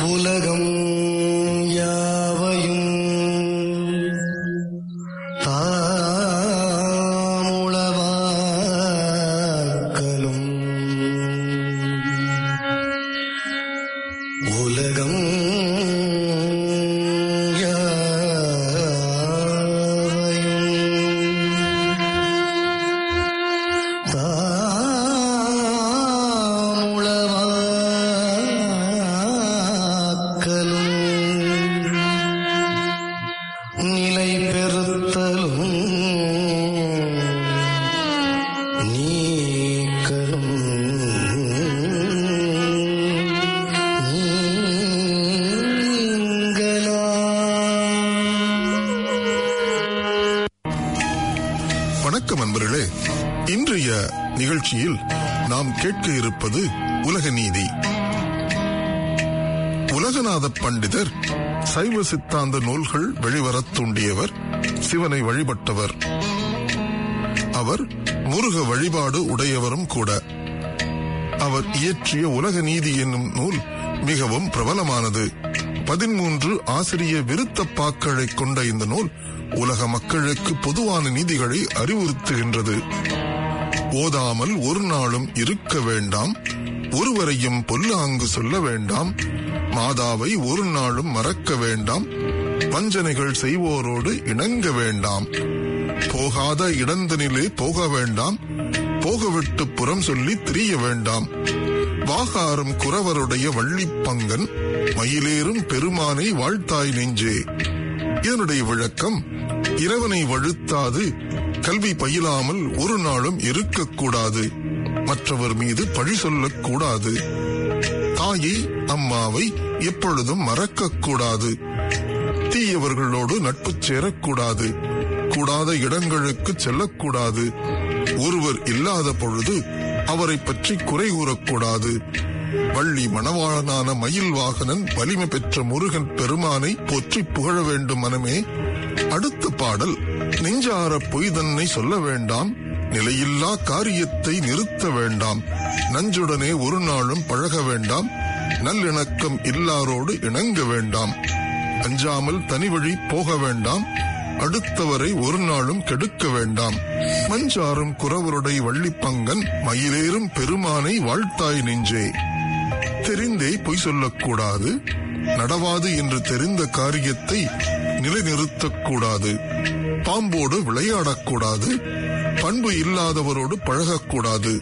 உலகம் யாவையும் தாமுளவாக்கலும் உலகம் வணக்கம் அன்பர்களே, இன்றைய நிகழ்ச்சியில் நாம் கேட்க இருப்பது உலக நீதி. உலகநாத பண்டிதர் சைவ சித்தாந்த நூல்கள் வெளிவரத் தூண்டியவர், சிவனை வழிபட்டவர். அவர் முருக வழிபாடு உடையவரும் கூட. அவர் இயற்றிய உலக நீதி என்னும் நூல் மிகவும் பிரபலமானது. 13 ஆசிரிய விருத்தப்பாக்களை கொண்ட இந்த நூல் உலக மக்களுக்கு பொதுவான நீதிகளை அறிவுறுத்துகின்றது. ஓதாமல் ஒரு நாளும் இருக்க வேண்டாம், ஒருவரையும் பொல்லாங்கு சொல்ல வேண்டாம், மாதாவை ஒரு நாளும் மறக்க வேண்டாம், வஞ்சனைகள் செய்வோரோடு இணங்க வேண்டாம், போகாத இடந்தனிலே போக வேண்டாம், போகவிட்டு புறம் சொல்லி திரிய வேண்டாம், வாகாரும் குறவருடைய வள்ளிப்பங்கன் மயிலேறும் பெருமானை வாழ்த்தாய் நெஞ்சே. இதனுடைய விளக்கம்: இறைவனை வழுத்தாது கல்வி பயிலாமல் ஒரு நாளும் இருக்கக்கூடாது, மற்றவர் மீது பழி சொல்லக்கூடாது, தாயை அம்மாவை எப்பொழுதும் மறக்கக்கூடாது, தீயவர்களோடு நட்பு சேரக்கூடாது, கூடாத இடங்களுக்கு செல்லக்கூடாது, ஒருவர் இல்லாத பொழுது அவரை பற்றி குறை கூறக்கூடாது, வள்ளி மணவாளனான மயில் வாகனன் வலிமை பெற்ற முருகன் பெருமானை போற்றி புகழ வேண்டும் மனமே. அடுத்த பாடல்: நெஞ்சார பொய் தன்னை சொல்ல வேண்டாம், நிலையில்லா காரியத்தை நிறுத்த வேண்டாம், நஞ்சுடனே ஒரு நாளும் பழக வேண்டாம், நல்லிணக்கம் இல்லாரோடு இணங்க வேண்டாம், அஞ்சாமல் தனி வழி போக வேண்டாம், அடுத்தவரை ஒரு நாளும் கெடுக்க வேண்டாம், மஞ்சாரும் குறவருடைய வள்ளிப்பங்கன் மயிலேறும் பெருமானை வாழ்த்தாய் நெஞ்சே. தெரிந்தே பொய் சொல்லக்கூடாது, நடவாது என்று தெரிந்த காரியத்தை நிலைநிறுத்தக்கூடாது, பாம்போடு விளையாடக்கூடாது, பண்பு இல்லாதவரோடு பழகக்கூடாது,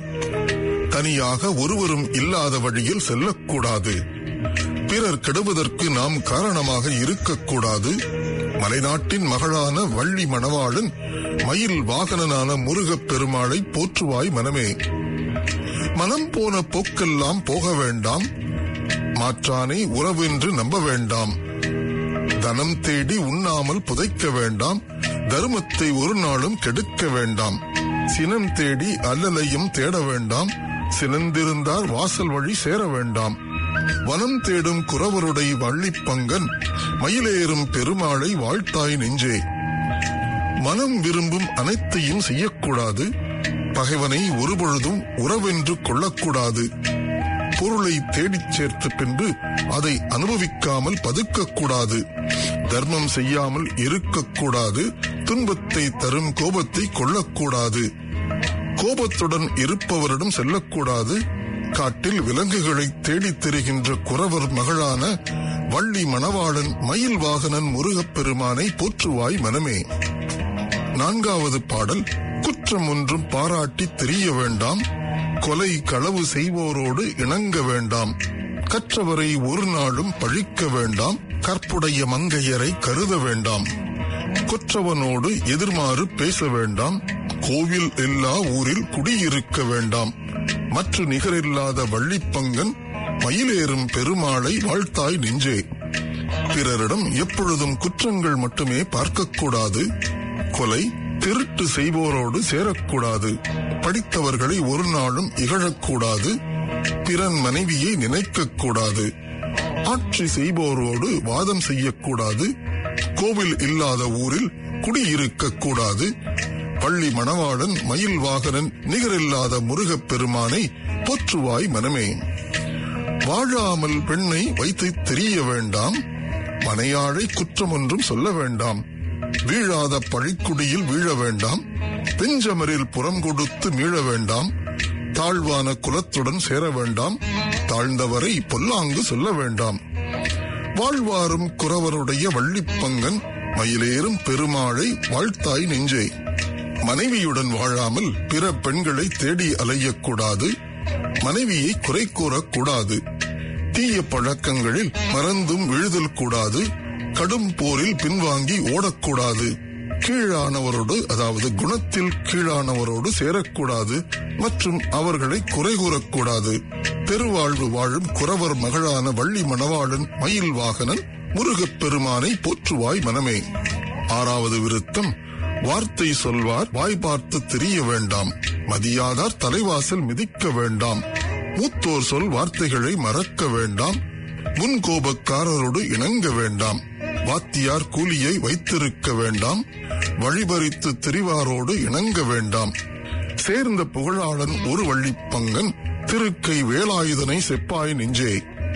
தனியாக ஒருவரும் இல்லாத வழியில் செல்லக்கூடாது, பிறர் கெடுவதற்கு நாம் காரணமாக இருக்கக்கூடாது, மலைநாட்டின் மகளான வள்ளி மணவாளன் மயில் வாகனனான முருகப் பெருமாளை போற்றுவாய் மனமே. மனம் போன போக்கெல்லாம் போக வேண்டாம், மாற்றானை உறவென்று நம்ப வேண்டாம், தனம் தேடி உண்ணாமல் புதைக்க வேண்டாம், தர்மத்தை ஒரு நாளும் கெடுக்க வேண்டாம், சினம் தேடி அல்லலையும் தேட வேண்டாம், சினந்திருந்தார் வாசல் வழி சேர வேண்டாம், வனம் தேடும் குறவருடைய வள்ளிப்பங்கன் மயிலேறும் பெருமாளை வாழ்த்தாய் நெஞ்சே. மனம் விரும்பும் அனைத்தையும் செய்யக்கூடாது, பகைவனை ஒருபொழுதும் உறவென்று கொள்ளக்கூடாது, பொருளை தேடிச் சேர்த்த பின்பு அதை அனுபவிக்காமல் பதுக்கக்கூடாது, தர்மம் செய்யாமல் இருக்கக்கூடாது, துன்பத்தை தரும் கோபத்தை கொள்ளக்கூடாது, கோபத்துடன் இருப்பவரிடம் செல்லக்கூடாது, காட்டில் விலங்குகளை தேடித் திரிகின்ற குறவர் மகளான வள்ளி மணவாளன் மயில் வாகனன் முருகப் பெருமானை போற்றுவாய் மனமே. 4வது பாடல்: குற்றம் ஒன்றும் பாராட்டி தெரிய வேண்டாம், கொலை களவு செய்வோரோடு இணங்க வேண்டாம், கற்றவரை ஒரு நாளும் பழிக்க வேண்டாம், கற்புடைய மங்கையரை கருத வேண்டாம், கொற்றவனோடு எதிர்மாறு பேச வேண்டாம், கோவில் எல்லா ஊரில் குடியிருக்க வேண்டாம், மற்ற நிகரில்லாத வள்ளிப்பங்கன் மயிலேறும் பெருமாளை வாழ்த்தாய் நெஞ்சே. பிறரிடம் எப்பொழுதும் குற்றங்கள் மட்டுமே பார்க்கக்கூடாது, கொலை திருட்டு செய்வோரோடு சேரக்கூடாது, படித்தவர்களை ஒரு நாளும் இகழக்கூடாது, பிறன் மனைவியை நினைக்கக்கூடாது, ஆட்சி செய்வோரோடு வாதம் செய்யக்கூடாது, கோவில் இல்லாத ஊரில் குடியிருக்கக்கூடாது, வள்ளி மணவாளன் மயில் வாகனன் நிகரில்லாத முருகப் பெருமானை போற்றுவாய் மனமே. வாழாமல் பெண்ணை வைத்து தெரிய வேண்டாம், மனையாழை குற்றம் ஒன்றும் சொல்ல வேண்டாம், வீழாத பழிக்குடியில் வீழ வேண்டாம், பெஞ்சமரில் புறம் கொடுத்து மீள வேண்டாம், தாழ்வான குலத்துடன் சேர வேண்டாம், தாழ்ந்தவரை பொல்லாங்கு சொல்ல வேண்டாம். வாழ்வாரும் குறவருடைய வள்ளிப்பங்கன் மயிலேறும் பெருமாளை வாழ்த்தாய் நெஞ்சே. மனைவியுடன் வாழாமல் பிற பெண்களை தேடி அலையக்கூடாது, மனைவியை குறை கூறக்கூடாது, தீய பழக்கங்களில் மறந்தும் விழுதல் கூடாது, கடும் போரில் பின்வாங்கி ஓடக்கூடாது, கீழானவரோடு அதாவது குணத்தில் கீழானவரோடு சேரக்கூடாது மற்றும் அவர்களை குறை கூறக்கூடாது. பெருவாழ்வு வாழும் குறவர் மகளான வள்ளி மணவாளன் மயில் வாகனன் முருகப்பெருமானை போற்றுவாய் மனமே. 6வது விருத்தம். வார்த்தை சொல்வார் வாய் பார்த்து தெரிய வேண்டாம், மதியாதார் தலைவாசல் மிதிக்க வேண்டாம், மூத்தோர் சொல் வார்த்தைகளை மறக்க வேண்டாம், முன்கோபக்காரரோடு இணங்க வேண்டாம், வாத்தியார் கூலியை வைத்திருக்க வேண்டாம், வழிபறித்து திரிவாரோடு இணங்க வேண்டாம், சேர்ந்த புகழாளன் ஒரு வள்ளிப்பங்கன் திருக்கை வேலாயுதனை செப்பாய் நெஞ்சே.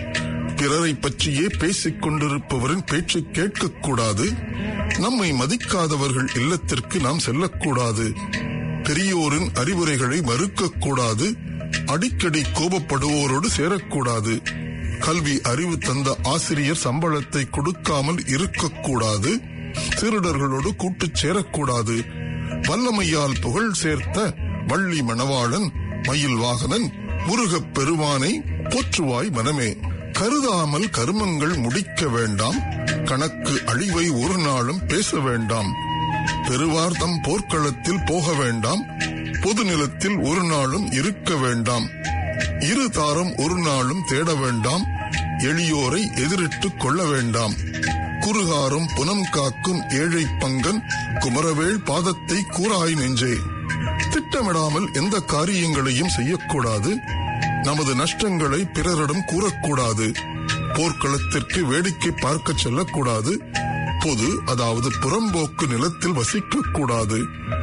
பிறரை பற்றியே பேசிக் கொண்டிருப்பவரின் பேச்சை கேட்கக்கூடாது, நம்மை மதிக்காதவர்கள் இல்லத்திற்கு நாம் செல்லக்கூடாது, பெரியோரின் அறிவுரைகளை மறுக்கக்கூடாது, அடிக்கடி கோபப்படுவோரோடு சேரக்கூடாது, கல்வி அறிவு தந்த ஆசிரியர் சம்பளத்தை கொடுக்காமல் இருக்கக்கூடாது, திருடர்களோடு கூட்டுச் சேரக்கூடாது, வல்லமையால் புகழ் சேர்த்த வள்ளி மணவாளன் மயில் வாகனன் முருகப் பெருமானை போற்றுவாய் மனமே. கருதாமல் கருமங்கள் முடிக்க வேண்டாம், கணக்கு அழிவை ஒரு நாளும் பேச வேண்டாம், பெருவார்த்தம் போர்க்களத்தில் போக வேண்டாம், பொது நிலத்தில் ஒரு நாளும் இருக்க வேண்டாம், இரு தாரம் ஒரு நாளும் தேட வேண்டாம், எளியோரை எதிரிட்டுக் கொள்ள வேண்டாம், குறுகாரும் புனம் காக்கும் ஏழை பங்கன் குமரவேள் பாதத்தை கூறாய் நெஞ்சே. திட்டமிடாமல் எந்த காரியங்களையும் செய்யக்கூடாது, நமது நஷ்டங்களை பிறரிடம் கூறக்கூடாது, போர்க்களத்திற்கு வேடிக்கை பார்க்க செல்லக்கூடாது, பொது அதாவது புறம்போக்கு நிலத்தில் வசிக்கக்கூடாது,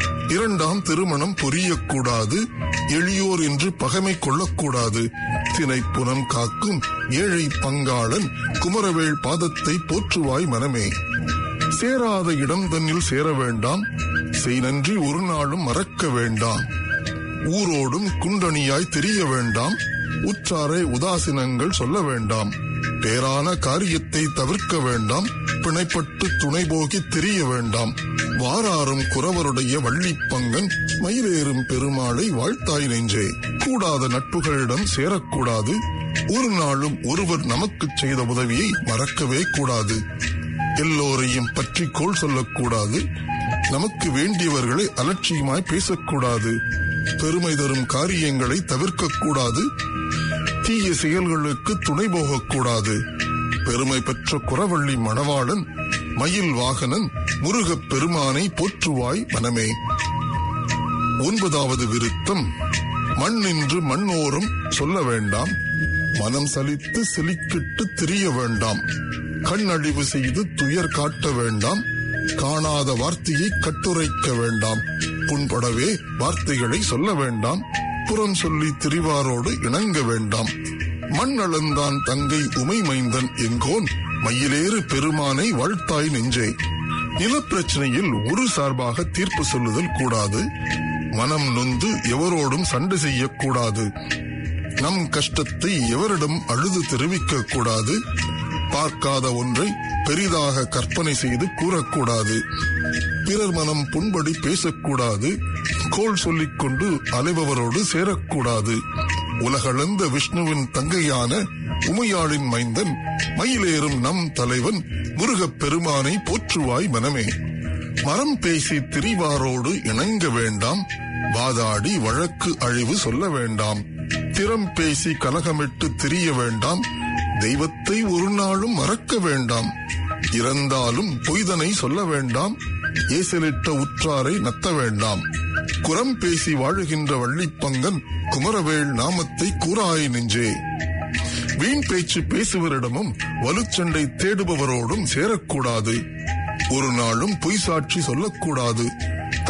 2ஆம் திருமணம் புரியக்கூடாது, எளியோர் என்று பகைமை கொள்ளக்கூடாது, தினை புனம் காக்கும் ஏழை பங்காளன் குமரவேள் பாதத்தை போற்றுவாய் மனமே. சேராத இடம் தன்னில் சேர வேண்டாம், செய் நன்றி ஒரு நாளும் மறக்க வேண்டாம், ஊரோடும் குண்டணியாய் தெரிய வேண்டாம், உற்றாரை உதாசீனங்கள் சொல்ல வேண்டாம், பேரான காரியத்தை தவிர்க்க வேண்டாம், பிணைப்பட்டு துணை போகி தெரிய வேண்டாம், வாராரும் குறவருடைய வள்ளிப்பங்கன் மயிலேறும் பெருமாளை வாழ்த்தாய் நெஞ்சே. கூடாத நட்புகளிடம் சேரக்கூடாது, ஒரு நாளும் ஒருவர் நமக்கு செய்த உதவியை மறக்கவே கூடாது, எல்லோரையும் பற்றி கோள் சொல்லக்கூடாது, நமக்கு வேண்டியவர்களை அலட்சியமாய் பேசக்கூடாது, பெருமை தரும் காரியங்களை தவிர்க்கக்கூடாது, தீய செயல்களுக்கு துணை போகக்கூடாது. பெருமை பெற்ற குறவள்ளி மணவாளன் மயில் வாகனன் முருகப் பெருமானை போற்றுவாய் மனமே. 9வது விருத்தம். மண் நின்று மண்ணோரும் சொல்ல வேண்டாம், மனம் சலித்து செலிக்கிட்டு திரிய வேண்டாம், கண்ணழிவு செய்து துயர் காட்ட வேண்டாம், காணாத வார்த்தையை கட்டுரைக்க வேண்டாம், புண்படவே வார்த்தைகளை சொல்ல வேண்டாம், புறம் சொல்லி திரிவாரோடு இணங்க வேண்டாம், மண் அளந்தான் தங்கை உமை மைந்தன் எங்கோன் மயிலேறு பெருமானை வாழ்த்தாய் நெஞ்சே. நிலப்பிரச்சனையில் ஒரு சார்பாக தீர்ப்பு சொல்லுதல் கூடாது, மனம் நொந்து எவரோடும் சண்டை செய்யக்கூடாது, நம் கஷ்டத்தை எவரிடம் அழுது தெரிவிக்க கூடாது, பார்க்காத ஒன்றை பெரிதாக கற்பனை செய்து கூறக்கூடாது, பிறர் மனம் புண்படி பேசக்கூடாது, கோள் சொல்லிக் கொண்டு அலைபவரோடு சேரக்கூடாது, உலகளந்த விஷ்ணுவின் தங்கையான உமையாளின் மைந்தன் மயிலேறும் நம் தலைவன் முருகப் பெருமானை போற்றுவாய் மனமே. மரம் பேசி திரிவாரோடு இணங்க வேண்டாம், வாதாடி வழக்கு அழிவு சொல்ல வேண்டாம், திறம் பேசி கலகமிட்டு திரிய வேண்டாம், தெய்வத்தை ஒரு நாளும் மறக்க வேண்டாம், இறந்தாலும் பொய்தனை சொல்ல வேண்டாம், ஏசலிட்ட உற்றாரை நத்த வேண்டாம், குறம் பேசி வாழுகின்ற வள்ளிப்பங்கன் குமரவேள் நாமத்தை கூறாய் நெஞ்சே. வீண் பேச்சு பேசுவரிடமும் வலுச்சண்டை தேடுபவரோடும் சேரக்கூடாது, ஒரு நாளும் பொய் சாட்சி சொல்லக்கூடாது,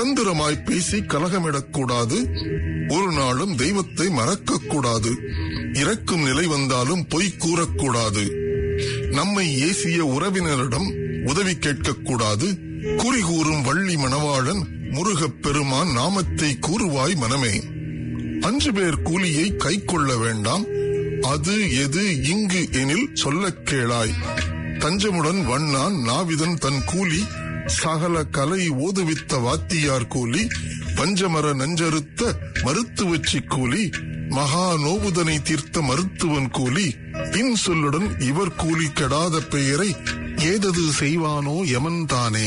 தந்திரமாய் பேசி கலகமிடக்கூடாது, ஒரு நாளும் தெய்வத்தை மறக்கக்கூடாது, இறக்கும் நிலை வந்தாலும் பொய் கூறக்கூடாது. நம்மை ஏசிய உறவினரிடம் உதவி கேட்கக்கூடாது. குறி கூறும் வள்ளி மணவாளன் முருகப் பெருமான் நாமத்தை கூறுவாய் மனமே. 5 பேர் கூலியை கை கொள்ள வேண்டாம், அது எது இங்கு எனில் சொல்லக் கேளாய். தஞ்சமுடன் வண்ணான் நாவிதன் தன் கூலி, சகல கலை ஓதுவித்த வாத்தியார் கூலி, பஞ்சமர நஞ்சறுத்த மருத்துவச்சி கூலி, மகா நோவுதனை தீர்த்த மருத்துவன் கூலி, பின் சொல்லுடன் இவர் கூலி கெடாத பெயரை ஏதது செய்வானோ யமன் தானே.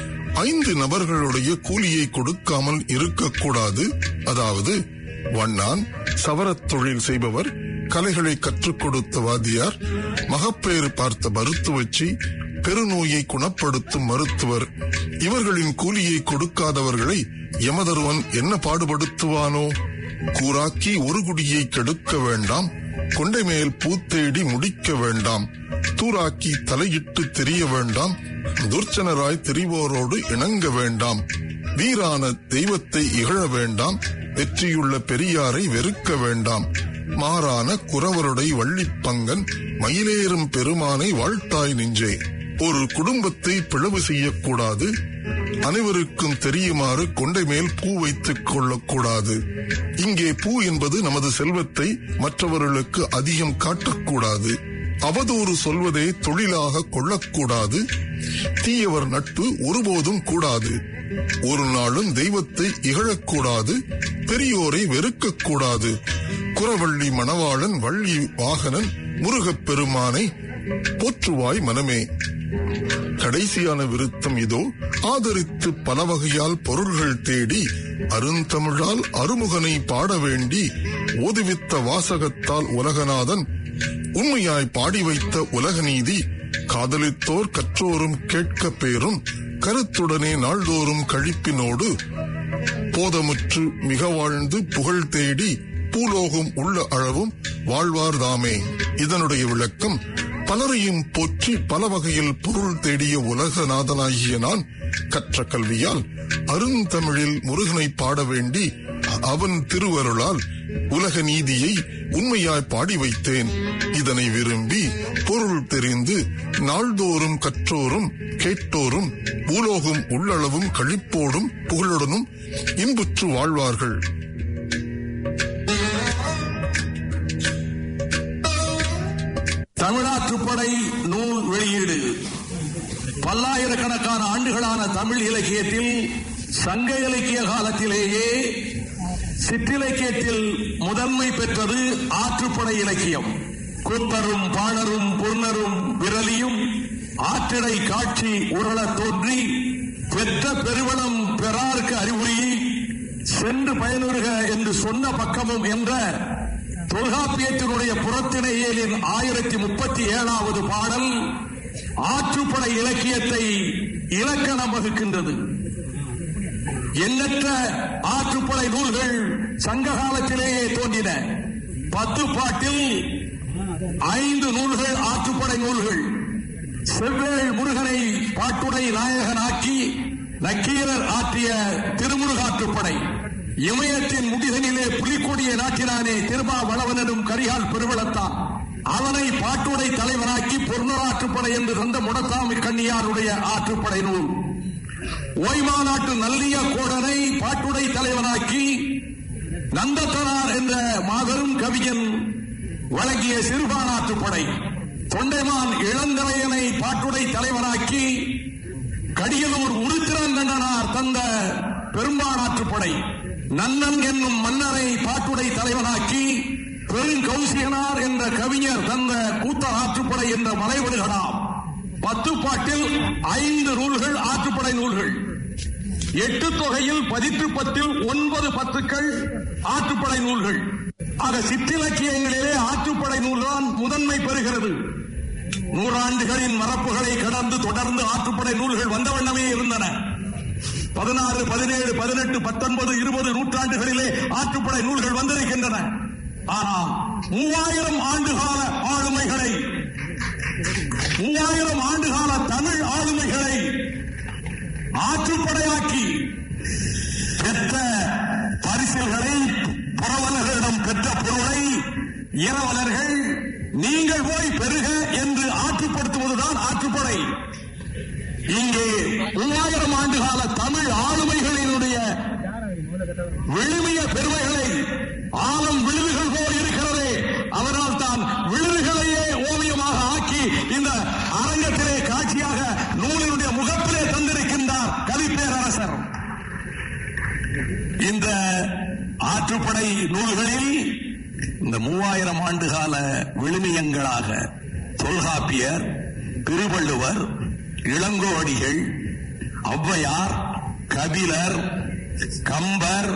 5 நபர்களுடைய கூலியை கொடுக்காமல் இருக்கக்கூடாது. அதாவது வண்ணான், சவரத் தொழில் செய்பவர், கலைகளை கற்றுக் கொடுத்த வாத்தியார், மகப்பேறு பார்த்த மருத்துவச்சி, பெருநோயை குணப்படுத்தும் மருத்துவர். இவர்களின் கூலியை கொடுக்காதவர்களை யமதருவன் என்ன பாடுபடுத்துவானோ. கூராக்கி ஒரு குடியை கெடுக்க வேண்டாம், கொண்டை மேல் பூத்தேடி முடிக்க வேண்டாம், தூராக்கி தலையிட்டு தெரிய வேண்டாம், துர்ச்சனராய் தெரிவோரோடு இணங்க வேண்டாம், வீரான தெய்வத்தை இகழ வேண்டாம், வெற்றியுள்ள பெரியாரை வெறுக்க வேண்டாம், மாறான குறவருடைய வள்ளிப்பங்கன் மயிலேறும் பெருமானை வாழ்த்தாய் நெஞ்சே. ஒரு குடும்பத்தை பிளவு செய்யக்கூடாது. அனைவருக்கும் தெரியுமாறு கொண்டை மேல் பூ வைத்துக் கொள்ளக்கூடாது. இங்கே பூ என்பது நமது செல்வத்தை மற்றவர்களுக்கு அதிகம் காட்டக்கூடாது. அவதூறு சொல்வதை தொழிலாக கொள்ளக்கூடாது. தீயவர் நட்பு ஒருபோதும் கூடாது. ஒரு நாளும் தெய்வத்தை இகழக்கூடாது. பெரியோரை வெறுக்கக்கூடாது. குறவள்ளி மணவாளன் வள்ளி வாகனன் முருகப் பெருமானை போற்றுவாய் மனமே. கடைசியான விருத்தம் இதோ. ஆதரித்து பல வகையால் பொருள்கள் தேடி அருந்தமிழால் அருமுகனை பாட வேண்டி ஓதுவித்த வாசகத்தால் உலகநாதன் உண்மையாய் பாடி வைத்த உலகநீதி காதலித்தோர் கற்றோரும் கேட்க பேரும் கருத்துடனே நாள்தோறும் கழிப்பினோடு போதமுற்று மிக வாழ்ந்து புகழ் தேடி பூலோகம் உள்ள அளவும் வாழ்வார்தாமே. இதனுடைய விளக்கம், பலரையும் போற்றி பல வகையில் பொருள் தேடிய உலகநாதனாகிய நான் கற்ற கல்வியால் அருந்தமிழில் முருகனை பாட வேண்டி அவன் திருவருளால் உலக நீதியை உண்மையாய் பாடி வைத்தேன். இதனை விரும்பி பொருள் தெரிந்து நாள்தோறும் கற்றோரும் கேட்டோரும் பூலோகம் உள்ளளவும் கழிப்போடும் புகழுடனும் இன்புற்று வாழ்வார்கள். தமிழாற்றுப்படை நூல் வெளியீடு. பல்லாயிரக்கணக்கான ஆண்டுகளான தமிழ் இலக்கியத்தில் சங்க இலக்கிய காலத்திலேயே சிற்றிலக்கியத்தில் முதன்மை பெற்றது ஆற்றுப்படை இலக்கியம். கூத்தரும் பாணரும் பொன்னரும் விரலியும் ஆற்றிடை காட்சி உரள தோன்றி பெற்ற பெருவளம் பெறார்க்கு அறிவுரி சென்று பயனுறுக என்று சொன்ன பக்கமும் என்ற தொல்காப்பியத்தினுடைய புறத்திணையலின் 1037வது பாடல் ஆற்றுப்படை இலக்கியத்தை இலக்கணம் வகுக்கின்றது. எண்ணற்ற ஆற்றுப்படை நூல்கள் சங்க காலத்திலேயே தோன்றின. 10 பாட்டில் 5 நூல்கள் ஆற்றுப்படை நூல்கள். செவ்வேள் முருகனை பாட்டுடை நாயகனாக்கி நக்கீரர் ஆற்றிய திருமுருகாற்றுப்படை. இமயத்தின் முடிதனிலே புலிக்கொடியை நாட்டினானே திருமாவளவனும் கரிகால் பெருவளத்தான், அவனை பாட்டுடை தலைவனாக்கி பொருளாற்றுப்படை என்று தந்த முடத்தாமி கண்ணியாருடைய ஆற்றுப்படை நூல். ஓய்மா நாட்டு நல்லிய கோடனை பாட்டுடை தலைவனாக்கி நந்தத்தனார் என்ற மாபெரும் கவிஞன் வழங்கிய சிறுபானாற்றுப்படை. தொண்டைமான் இளந்தலையனை பாட்டுடை தலைவனாக்கி கடியலூர் உருத்திரங்கண்டனார் தந்த பெரும்பானாற்றுப்படை. நன்னன் என்னும் மன்னரை பாட்டுடை தலைவனாக்கி பெருங்கௌசியனார் என்ற கவிஞர் தந்த கூத்த ஆற்றுப்படை என்ற மலைவடுகளாம். 10 பாட்டில் 5 நூல்கள் ஆற்றுப்படை நூல்கள். 8 தொகையில் 10 9 பத்துக்கள் ஆற்றுப்படை நூல்கள். ஆக சிற்றிலக்கியங்களிலே ஆற்றுப்படை நூல்தான் முதன்மை பெறுகிறது. 100 ஆண்டுகளின் மரபுகளை கடந்து தொடர்ந்து ஆற்றுப்படை நூல்கள் வந்த வண்ணமே இருந்தன. 16, 17, 18, 19, 20 நூற்றாண்டுகளிலே ஆற்றுப்படை நூல்கள் வந்திருக்கின்றன. ஆனால் 3000 ஆண்டுகால ஆளுமைகளை, 3000 ஆண்டுகால தமிழ் ஆளுமைகளை ஆற்றுப்படையாக்கி பெற்ற பரிசுகளை புறவலர்களிடம் பெற்ற பொருளை இரவலர்கள் நீங்கள் போய் பெருக என்று ஆற்றுப்படுத்துவதுதான் ஆற்றுப்படை. இங்கே 3000 ஆண்டுகால தமிழ் ஆளுமைகளினுடைய விழுமிய பெருமைகளை ஆழம் விழுதுகள் போல் இருக்கிறதே, அவரால் தான் விழுதுகளையே ஓவியமாக ஆக்கி இந்த அரங்கத்திலே காட்சியாக நூலினுடைய முகத்திலே தந்திருக்கின்றார் கவிப்பேரரசர். இந்த ஆற்றுப்படை நூல்களில் இந்த 3000 ஆண்டுகால விழுமியங்களாக தொல்காப்பியர், திருவள்ளுவர், இளங்கோடிகள், ஔவையார், கபிலர், கம்பர்,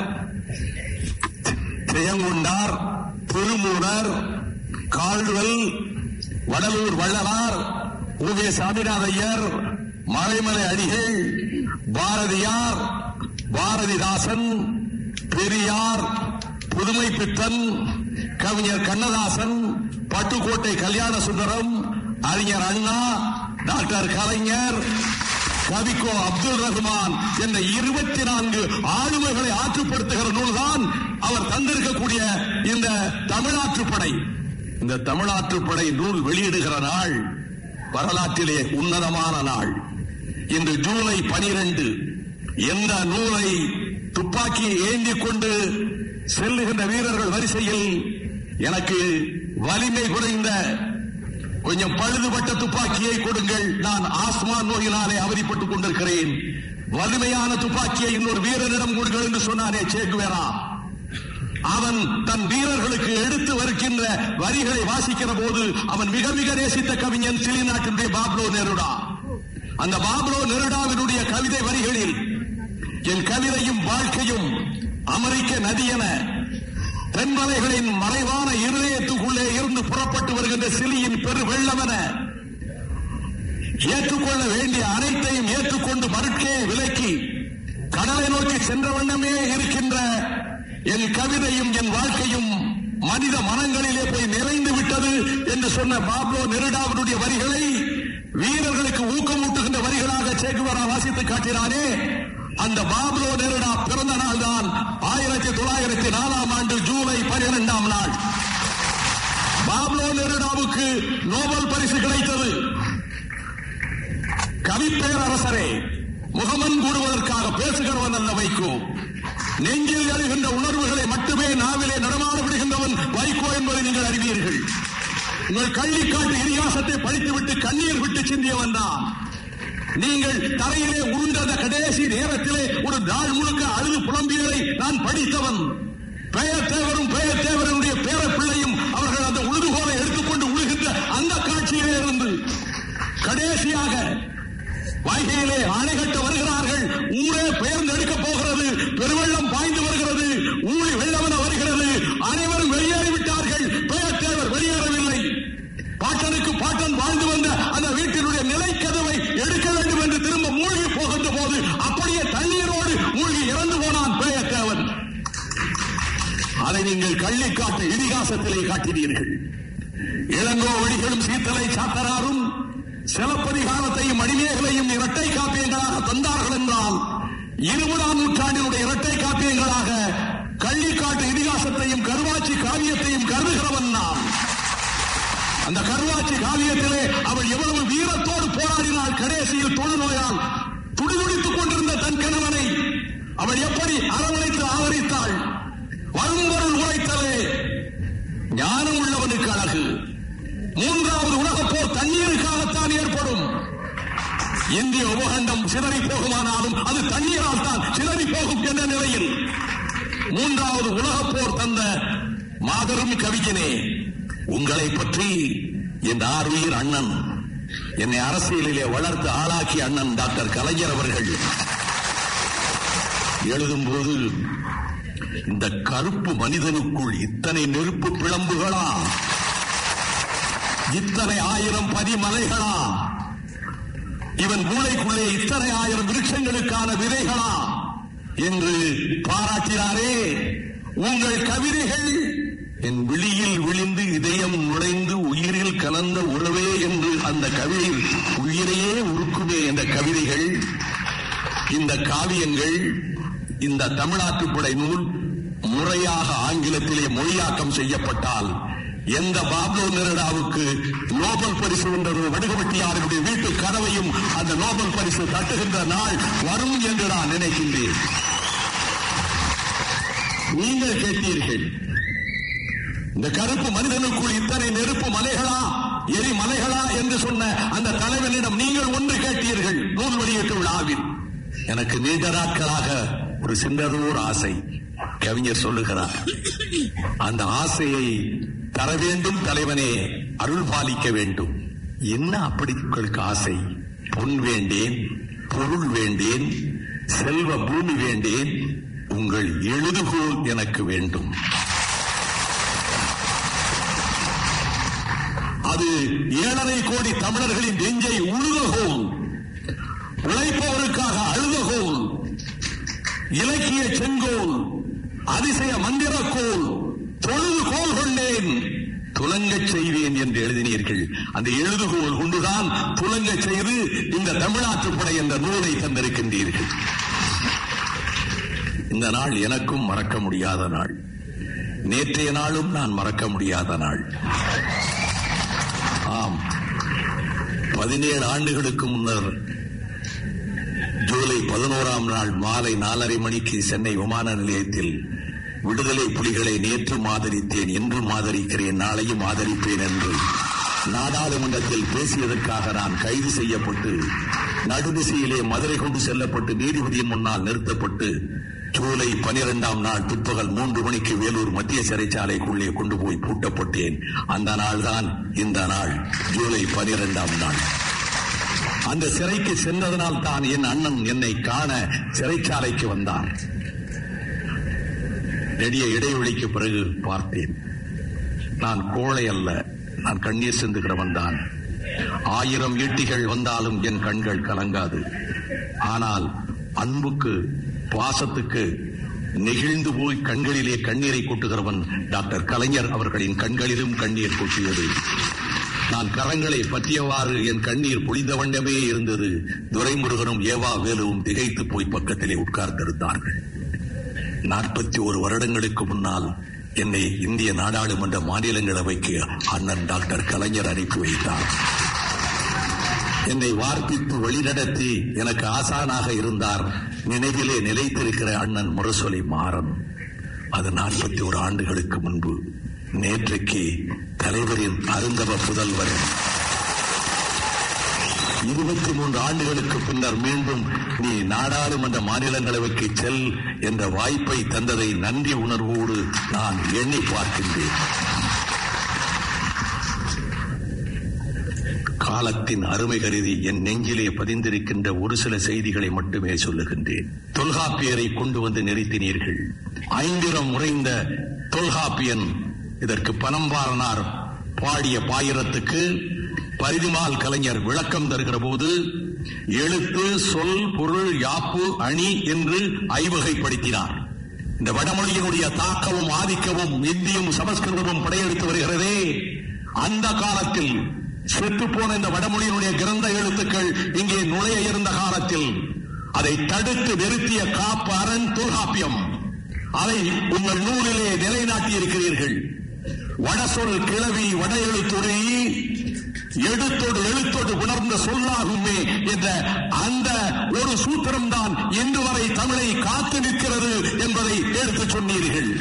ஜெயங்கொண்டார், திருமூலர், கால்வல், வடலூர் வள்ளலார், ஓவிய சாமிநாதையர், மறைமலை அடிகள், பாரதியார், பாரதிதாசன், பெரியார், புதுமை பித்தன், கவிஞர் கண்ணதாசன், பட்டுக்கோட்டை கல்யாண சுந்தரம், அறிஞர் அண்ணா, டாக்டர் கலைஞர், கவிக்கோ அப்துல் ரஹ்மான் என்ற 24 ஆளுமைகளை ஆற்றுப்படுத்துகிற நூல்தான் அவர் தந்திருக்கக்கூடிய இந்த தமிழாற்றுப்படை. இந்த தமிழாற்றுப்படை நூல் வெளியிடுகிற நாள் வரலாற்றிலே உன்னதமான நாள். இன்று ஜூலை 12. எந்த நூலை துப்பாக்கியை ஏந்திக் கொண்டு செல்லுகின்ற வீரர்கள் வரிசையில் எனக்கு வலிமை குறைந்த கொஞ்சம் பழுதுபட்ட துப்பாக்கியை கொடுங்கள், நான் ஆஸ்மா நோயினாலே அவதிப்பட்டுக் கொண்டிருக்கிறேன், வலிமையான துப்பாக்கியை இன்னொரு வீரரிடம் கொடுங்கள் என்று சொன்னானே சே குவேரா. அவன் தன் வீரர்களுக்கு எடுத்து வருகின்ற வரிகளை வாசிக்கிற போது அவன் மிக மிக நேசித்த கவிஞன் சிலி நாட்டினுடைய பாப்லோ நெருடா. அந்த பாப்லோ நெருடாவினுடைய கவிதை வரிகளில் என் கவிதையும் வாழ்க்கையும் அமெரிக்க நதியென தென்மலைகளின் மறைவான இருதயத்துக்குள்ளே இருந்து புறப்பட்டு வருகின்ற சிலியின் பெரு வெள்ளமென ஏற்றுக்கொள்ள வேண்டிய அனைத்தையும் ஏற்றுக்கொண்டு மறுக்கே விலக்கி கடலை நோக்கி சென்ற வண்ணமே இருக்கின்ற என் கவிதையும் என் வாழ்க்கையும் மனித மனங்களிலே போய் நிறைந்து விட்டது என்று சொன்ன பாப்லோ நெருடாவினுடைய வரிகளை வீரர்களுக்கு ஊக்கமூட்டுகின்ற வரிகளாக சே குவேரா வாசித்து காட்டினாரே. அந்த பாப்லோ நெருடா பிறந்த நாள் தான் 1904 ஜூலை 12 நாள். பாப்லோ நெருடாவுக்கு நோபல் பரிசு கிடைத்தது. கவிப்பேரரசரே, முகமன் கூடுவதற்காக பேசுகிறவன் அல்ல வைகோ, நெஞ்சில் எழுகின்ற உணர்வுகளை மட்டுமே நாவிலே நடமாட விடுகின்றவன் வைகோ என்பதை நீங்கள் அறிவீர்கள். உங்கள் கள்ளிக்காட்டு இதிகாசத்தை படித்துவிட்டு கண்ணீர் விட்டு சிந்தியவன் தான். நீங்கள் தரையிலே உருண்ட கடைசி நேரத்திலே ஒரு நாள் முழுக்க அழுது புலம்பியதை நான் படித்தவன். பெயர்த்தேவரும் பெயர்த்தேவருடைய பேர பிள்ளையும் அவர்கள் அந்த உழுதுகோலை எடுத்துக்கொண்டு உழுகின்ற அந்த காட்சியிலே இருந்து கடைசியாக வைகையிலே அணை கட்ட வருகிறார்கள். ஊரே பெயர்ந்து எடுக்கப் போகிறது, பெருவெள்ளம் பாய்ந்து வருகிறது, ஊழி வெள்ளமென வருகிறது, அனைவரும் வெளியேறிவிட்டார்கள், பெயர்த்தேவர் வெளியேறவில்லை. பாட்டனுக்கு பாட்டன் வாழ்ந்து வந்த அந்த வீட்டினுடைய நிலை கதவை எடுக்க வேண்டும் என்று திரும்ப மூழ்கி போகின்ற போது அப்படியே தண்ணீரோடு மூழ்கி இறந்து போனான் பெயர்த்தேவன். அதை நீங்கள் கள்ளிக்காட்டு இதிகாசத்திலே காட்டினீர்கள். இளங்கோவடிகளும் சீத்தலை சாத்தராரும் சிலப்பதிகாரத்தையும் மணிமேகலையும் இரட்டை காப்பியங்களாக தந்தார்கள் என்றால் 20ஆம் நூற்றாண்டினுடைய இரட்டை காப்பியங்களாக கள்ளிக்காட்டு இதிகாசத்தையும் கருவாச்சி காவியத்தையும் கருதுகிறவன் நான். அந்த கருவாச்சி காவியத்திலே அவள் எவ்வளவு வீரத்தோடு போராடினாள். கடைசியில் தொழுநோயால் துடிதுடித்துக் கொண்டிருந்த தன் கணவனை அவள் எப்படி அரவணைத்து ஆதரித்தாள். வரும்பொருள் உரைத்தலே ஞானம் உள்ளவனுக்கு அழகு. 3வது உலகப் போர் தண்ணீருக்காகத்தான் ஏற்படும். இந்திய உபகண்டம் சிதறி போகுமானாலும் அது தண்ணீரால் தான் சிதறி போகும் என்ற நிலையில் 3வது உலகப் போர் தந்த மாபெரும் கவிஞனே, உங்களை பற்றி என் ஆர்வீர் அண்ணன், என்னை அரசியலிலே வளர்த்து ஆளாக்கிய அண்ணன் டாக்டர் கலைஞர் அவர்கள் எழுதும்போது, இந்த கருப்பு மனிதனுக்குள் இத்தனை நெருப்பு பிளம்புகளா, இத்தனை 1000 பதிமலைகளா, இவன் மூளைக்குள்ளே இத்தனை 1000 விருட்சங்களுக்கான விதைகளா என்று பாராட்டினாரே. உங்கள் கவிதைகள் என் விழியில் விழுந்து இதயம் நுழைந்து உயிரில் கலந்த உறவே என்று அந்த கவிதை உயிரையே உருக்குமே என்ற கவிதைகள், இந்த காவியங்கள், இந்த தமிழாற்றுப்படை நூல் முறையாக ஆங்கிலத்திலே மொழியாக்கம் செய்யப்பட்டால் எந்த பாப்லோ நெருடாவுக்கு நோபல் பரிசு வென்றது வடுகப்பட்டியாருடைய வீட்டு கதவையும் அந்த நோபல் பரிசு தட்டுகின்ற நாள் வரும் என்று நான் நினைக்கின்றேன். நீங்கள் கேட்டீர்கள், இந்த கருப்பு மனிதனுக்குள் இத்தனை நெருப்பு மலைகளா, எரி மலைகளா என்று சொன்ன அந்த தலைவனிடம் நீங்கள் ஒன்று கேட்டீர்கள் நூல் வெளியீட்டு விழாவில். எனக்கு நீண்ட நாட்களாக ஒரு சின்னதோர் ஆசை. கவிஞர் சொல்லுகிறார், அந்த ஆசையை தர வேண்டும் தலைவனே, அருள் பாலிக்க வேண்டும். என்ன அப்படி உங்களுக்கு ஆசை? பொன் வேண்டேன், பொருள் வேண்டேன், செல்வ பூமி வேண்டேன், உங்கள் எழுதுகோல் எனக்கு வேண்டும். அது 7.5 கோடி தமிழர்களின் நெஞ்சை உழுதகோல், உழைப்பவருக்காக அழுதகோல், இலக்கிய செங்கோல், அதிசய மந்திரக்கோல், தொழுது கோல் கொண்டேன், துலங்கச் செய்வேன் என்று எழுதினீர்கள். அந்த எழுதுகோல் கொண்டுதான் துலங்கச் செய்து இந்த தமிழாற்றுப்படை என்ற நூலை தந்திருக்கின்றீர்கள். இந்த நாள் எனக்கும் மறக்க முடியாத நாள். நேற்றைய நாளும் நான் மறக்க முடியாத நாள். ஆம், 17 ஆண்டுகளுக்கு முன்னர் ஜூலை 11ஆம் நாள் மாலை 4:30 மணிக்கு சென்னை விமான நிலையத்தில் விடுதலை புலிகளை நேற்றும் ஆதரித்தேன், என்றும் ஆதரிக்கிறேன், நாளையும் ஆதரிப்பேன் என்று நாடாளுமன்றத்தில் பேசியதற்காக நான் கைது செய்யப்பட்டு நடுதிசையிலே மதுரை கொண்டு செல்லப்பட்டு நீதிபதியின் முன்னால் நிறுத்தப்பட்டு ஜூலை 12ஆம் நாள் பிற்பகல் 3 மணிக்கு வேலூர் மத்திய சிறைச்சாலைக்குள்ளே கொண்டு போய் பூட்டப்பட்டேன். அந்த நாள் தான் இந்த நாள், ஜூலை 12ஆம் நாள். அந்த சிறைக்கு சென்றதனால் தான் என் அண்ணன் என்னை காண சிறைச்சாலைக்கு வந்தார். நெடிய இடைவெளிக்கு பிறகு பார்த்தேன். நான் கோழை அல்ல, நான் கண்ணீர் சிந்துகிறவன் தான். 1000 ஈட்டிகள் வந்தாலும் என் கண்கள் கலங்காது. ஆனால் அன்புக்கு, பாசத்துக்கு நெகிழ்ந்து போய் கண்களிலே கண்ணீரை கொட்டுகிறவன் டாக்டர் கலைஞர் அவர்களின் கண்களிலும் கண்ணீர் கொட்டியது. நான் கரங்களை பற்றியவாறு என் கண்ணீர் பொழிந்த வண்ணமே இருந்தது. துரைமுருகனும் ஏவா வேலுவும் திகைத்து போய் பக்கத்திலே உட்கார்ந்திருந்தார்கள். 41 வருடங்களுக்கு முன்னால் என்னை இந்திய நாடாளுமன்ற மாநிலங்களவைக்கு அண்ணன் டாக்டர் கலைஞர் அனுப்பி வைத்தார். என்னை வார்ப்பித்து வழிநடத்தி எனக்கு ஆசானாக இருந்தார். நினைவிலே நிலைத்திருக்கிற அண்ணன் முரசொலி மாறன். அது 41 ஆண்டுகளுக்கு முன்பு. நேற்றைக்கு தலைவரின் அருந்தவ புதல்வர் 23 ஆண்டுகளுக்கு பின்னர் மீண்டும் நீ நாடாளுமன்ற மாநிலங்களவைக்கு செல் என்ற வாய்ப்பை தந்ததை நன்றி உணர்வோடு நான் எண்ணி பார்க்கின்றேன். காலத்தின் அருமை கருதி என் நெஞ்சிலே பதிந்திருக்கின்ற ஒரு சில செய்திகளை மட்டுமே சொல்லுகின்றேன். தொல்காப்பியரை கொண்டு வந்து நிறுத்தினீர்கள். 5 உறைந்த தொல்காப்பியன். இதற்கு பனம்பாரனார் பாடிய பாயிரத்துக்கு பரிதிமால் கலைஞர் விளக்கம் தருகிற போது எழுத்து, சொல், பொருள், யாப்பு, அணி என்று ஐவகைப்படுத்தினார். இந்த வடமொழியினுடைய தாக்கமும் ஆதிக்கமும் இந்தியும் சமஸ்கிருதமும் படையெடுத்து வருகிறதே, அந்த காலத்தில் செத்துப்போன இந்த வடமொழியினுடைய கிரந்த எழுத்துக்கள் இங்கே நுழைய இருந்த காலத்தில் அதை தடுத்து நிறுத்திய காப்பு அரண் தொல்காப்பியம். அதை உங்கள் நூலிலே நிலைநாட்டி இருக்கிறீர்கள். வடசொல் கிளவி வட எழுத்துறை எழுத்தோடு எழுத்தோடு உணர்ந்த சொல்லாகுமே என்ற அந்த ஒரு சூத்திரம் தான் இன்று வரை தமிழை காத்து நிற்கிறது என்பதை எடுத்துச் சொன்னீர்கள்.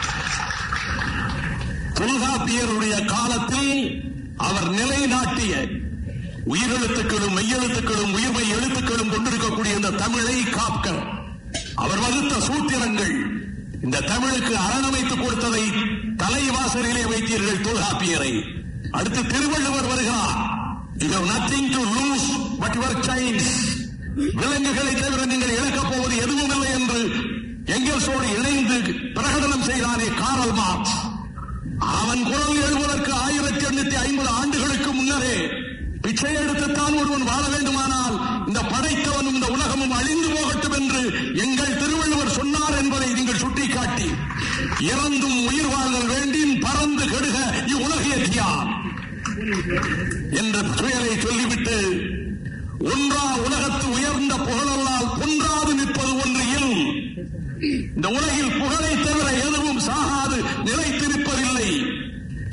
தொல்காப்பியருடைய காலத்தில் அவர் நிலைநாட்டிய உயிரெழுத்துக்களும் மெய்யெழுத்துக்களும் உயிர்மை எழுத்துக்களும் கொண்டிருக்கக்கூடிய இந்த தமிழை காக்க அவர் வகுத்த சூத்திரங்கள், இந்த தமிழுக்கு அரணமைத்து கொடுத்ததை தலைவாசலிலே வைத்தீர்கள் தொல்காப்பியரை. அடுத்து திருவள்ளுவர் வருகிறார். You have nothing to lose but your chains. விலங்குகளை தவிர நீங்கள் இழக்கப் போவது எதுவும் இல்லை என்று எங்கெல்ஸோடு இணைந்து பிரகடனம் செய்தானே காரல் மார்க்ஸ். அவன் குரல் எழுவதற்கு 1850 ஆண்டுகளுக்கு முன்னரே பிச்சை எடுத்துத்தான் ஒருவன் வாழ வேண்டுமானால் இந்த படைத்தவனும் இந்த உலகமும் அழிந்து போகட்டும் என்று எங்கள் திருவள்ளுவர் சொன்னார் என்பதை நீங்கள் சுட்டிக்காட்டி, இறந்தும் உயிர் வாழ்தல் வேண்டின் பறந்து கெடுக இவ்வுலகியத்தியார் என்ற துயரை சொல்லிவிட்டு, ஒன்றா உலகத்து உயர்ந்த புகழல்லால் பொன்றாது நிற்பது ஒன்று இல். இந்த உலகில் புகழை தவிர எதுவும் சாகாது நிலைத்திருப்பதில்லை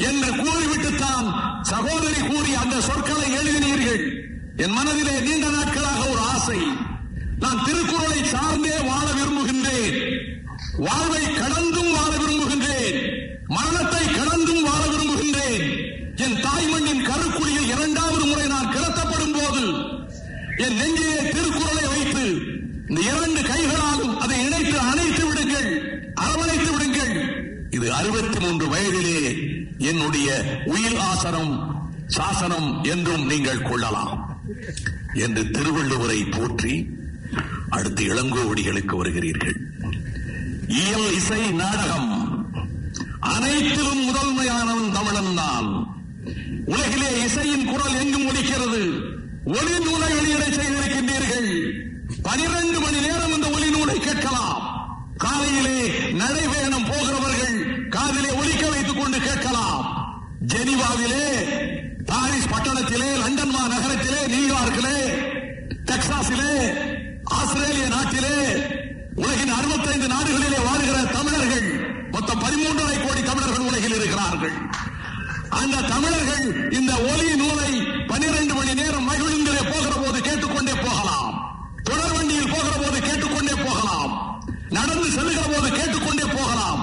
என்று கூறிவிட்டுத்தான் சகோதரி கூறிய அந்த சொற்களை எழுதினீர்கள். என் மனதிலே நீண்ட நாட்களாக ஒரு ஆசை. நான் திருக்குறளை சார்ந்தே வாழ விரும்புகின்றேன். வாழ்வை கடந்தும் வாழ விரும்புகின்றேன். மரணத்தை கடந்தும் வாழ விரும்புகின்றேன். என் தாய்மண்ணின் கருக்குழியில் இரண்டாவது முறை நான் கிடத்தப்படும் போது என் நெஞ்சிலே திருக்குறளை வைத்து இந்த இரண்டு கைகளாலும் அதை இணைத்து அணைத்து விடுங்கள், அரவணைத்து விடுங்கள். இது 63 வயதிலே என்னுடைய உயிர் சாசனம் என்றும் நீங்கள் கொள்ளலாம் என்று திருவள்ளுவரை போற்றி அடுத்து இளங்கோவடிகளுக்கு வருகிறீர்கள். இயல், இசை, நாடகம் அனைத்திலும் முதன்மையானவன் தமிழன் தான். உலகிலே இசையின் குரல் எங்கும் ஒலிக்கிறது. ஒலி நூலை வெளியிட செய்திருக்கின்றீர்கள். 12 மணி நேரம் இந்த ஒலி நூலை கேட்கலாம். காலையிலே நடைபயணம் போகிறவர்கள் காதிலே ஒலிக்க வைத்துக் கொண்டு கேட்கலாம். ஜெனீவாவிலே, பாரிஸ் பட்டணத்திலே, லண்டன் நகரத்திலே, நியூயார்க்கிலே, டெக்சாஸிலே, ஆஸ்திரேலிய நாட்டிலே, உலகின் 65 நாடுகளிலே வாழ்கிற தமிழர்கள் மொத்தம் 13.5 கோடி தமிழர்கள் உலகில் இருக்கிறார்கள். அந்த தமிழர்கள் இந்த ஒலி நூலை 12 மணி நேரம் மகிழ்ந்திலே போகிற போது கேட்டுக்கொண்டே போகலாம். தொடர் வண்டியில் போகிற போது கேட்டுக்கொண்டே போகலாம். நடந்து செல்கிற போது கேட்டுக்கொண்டே போகலாம்.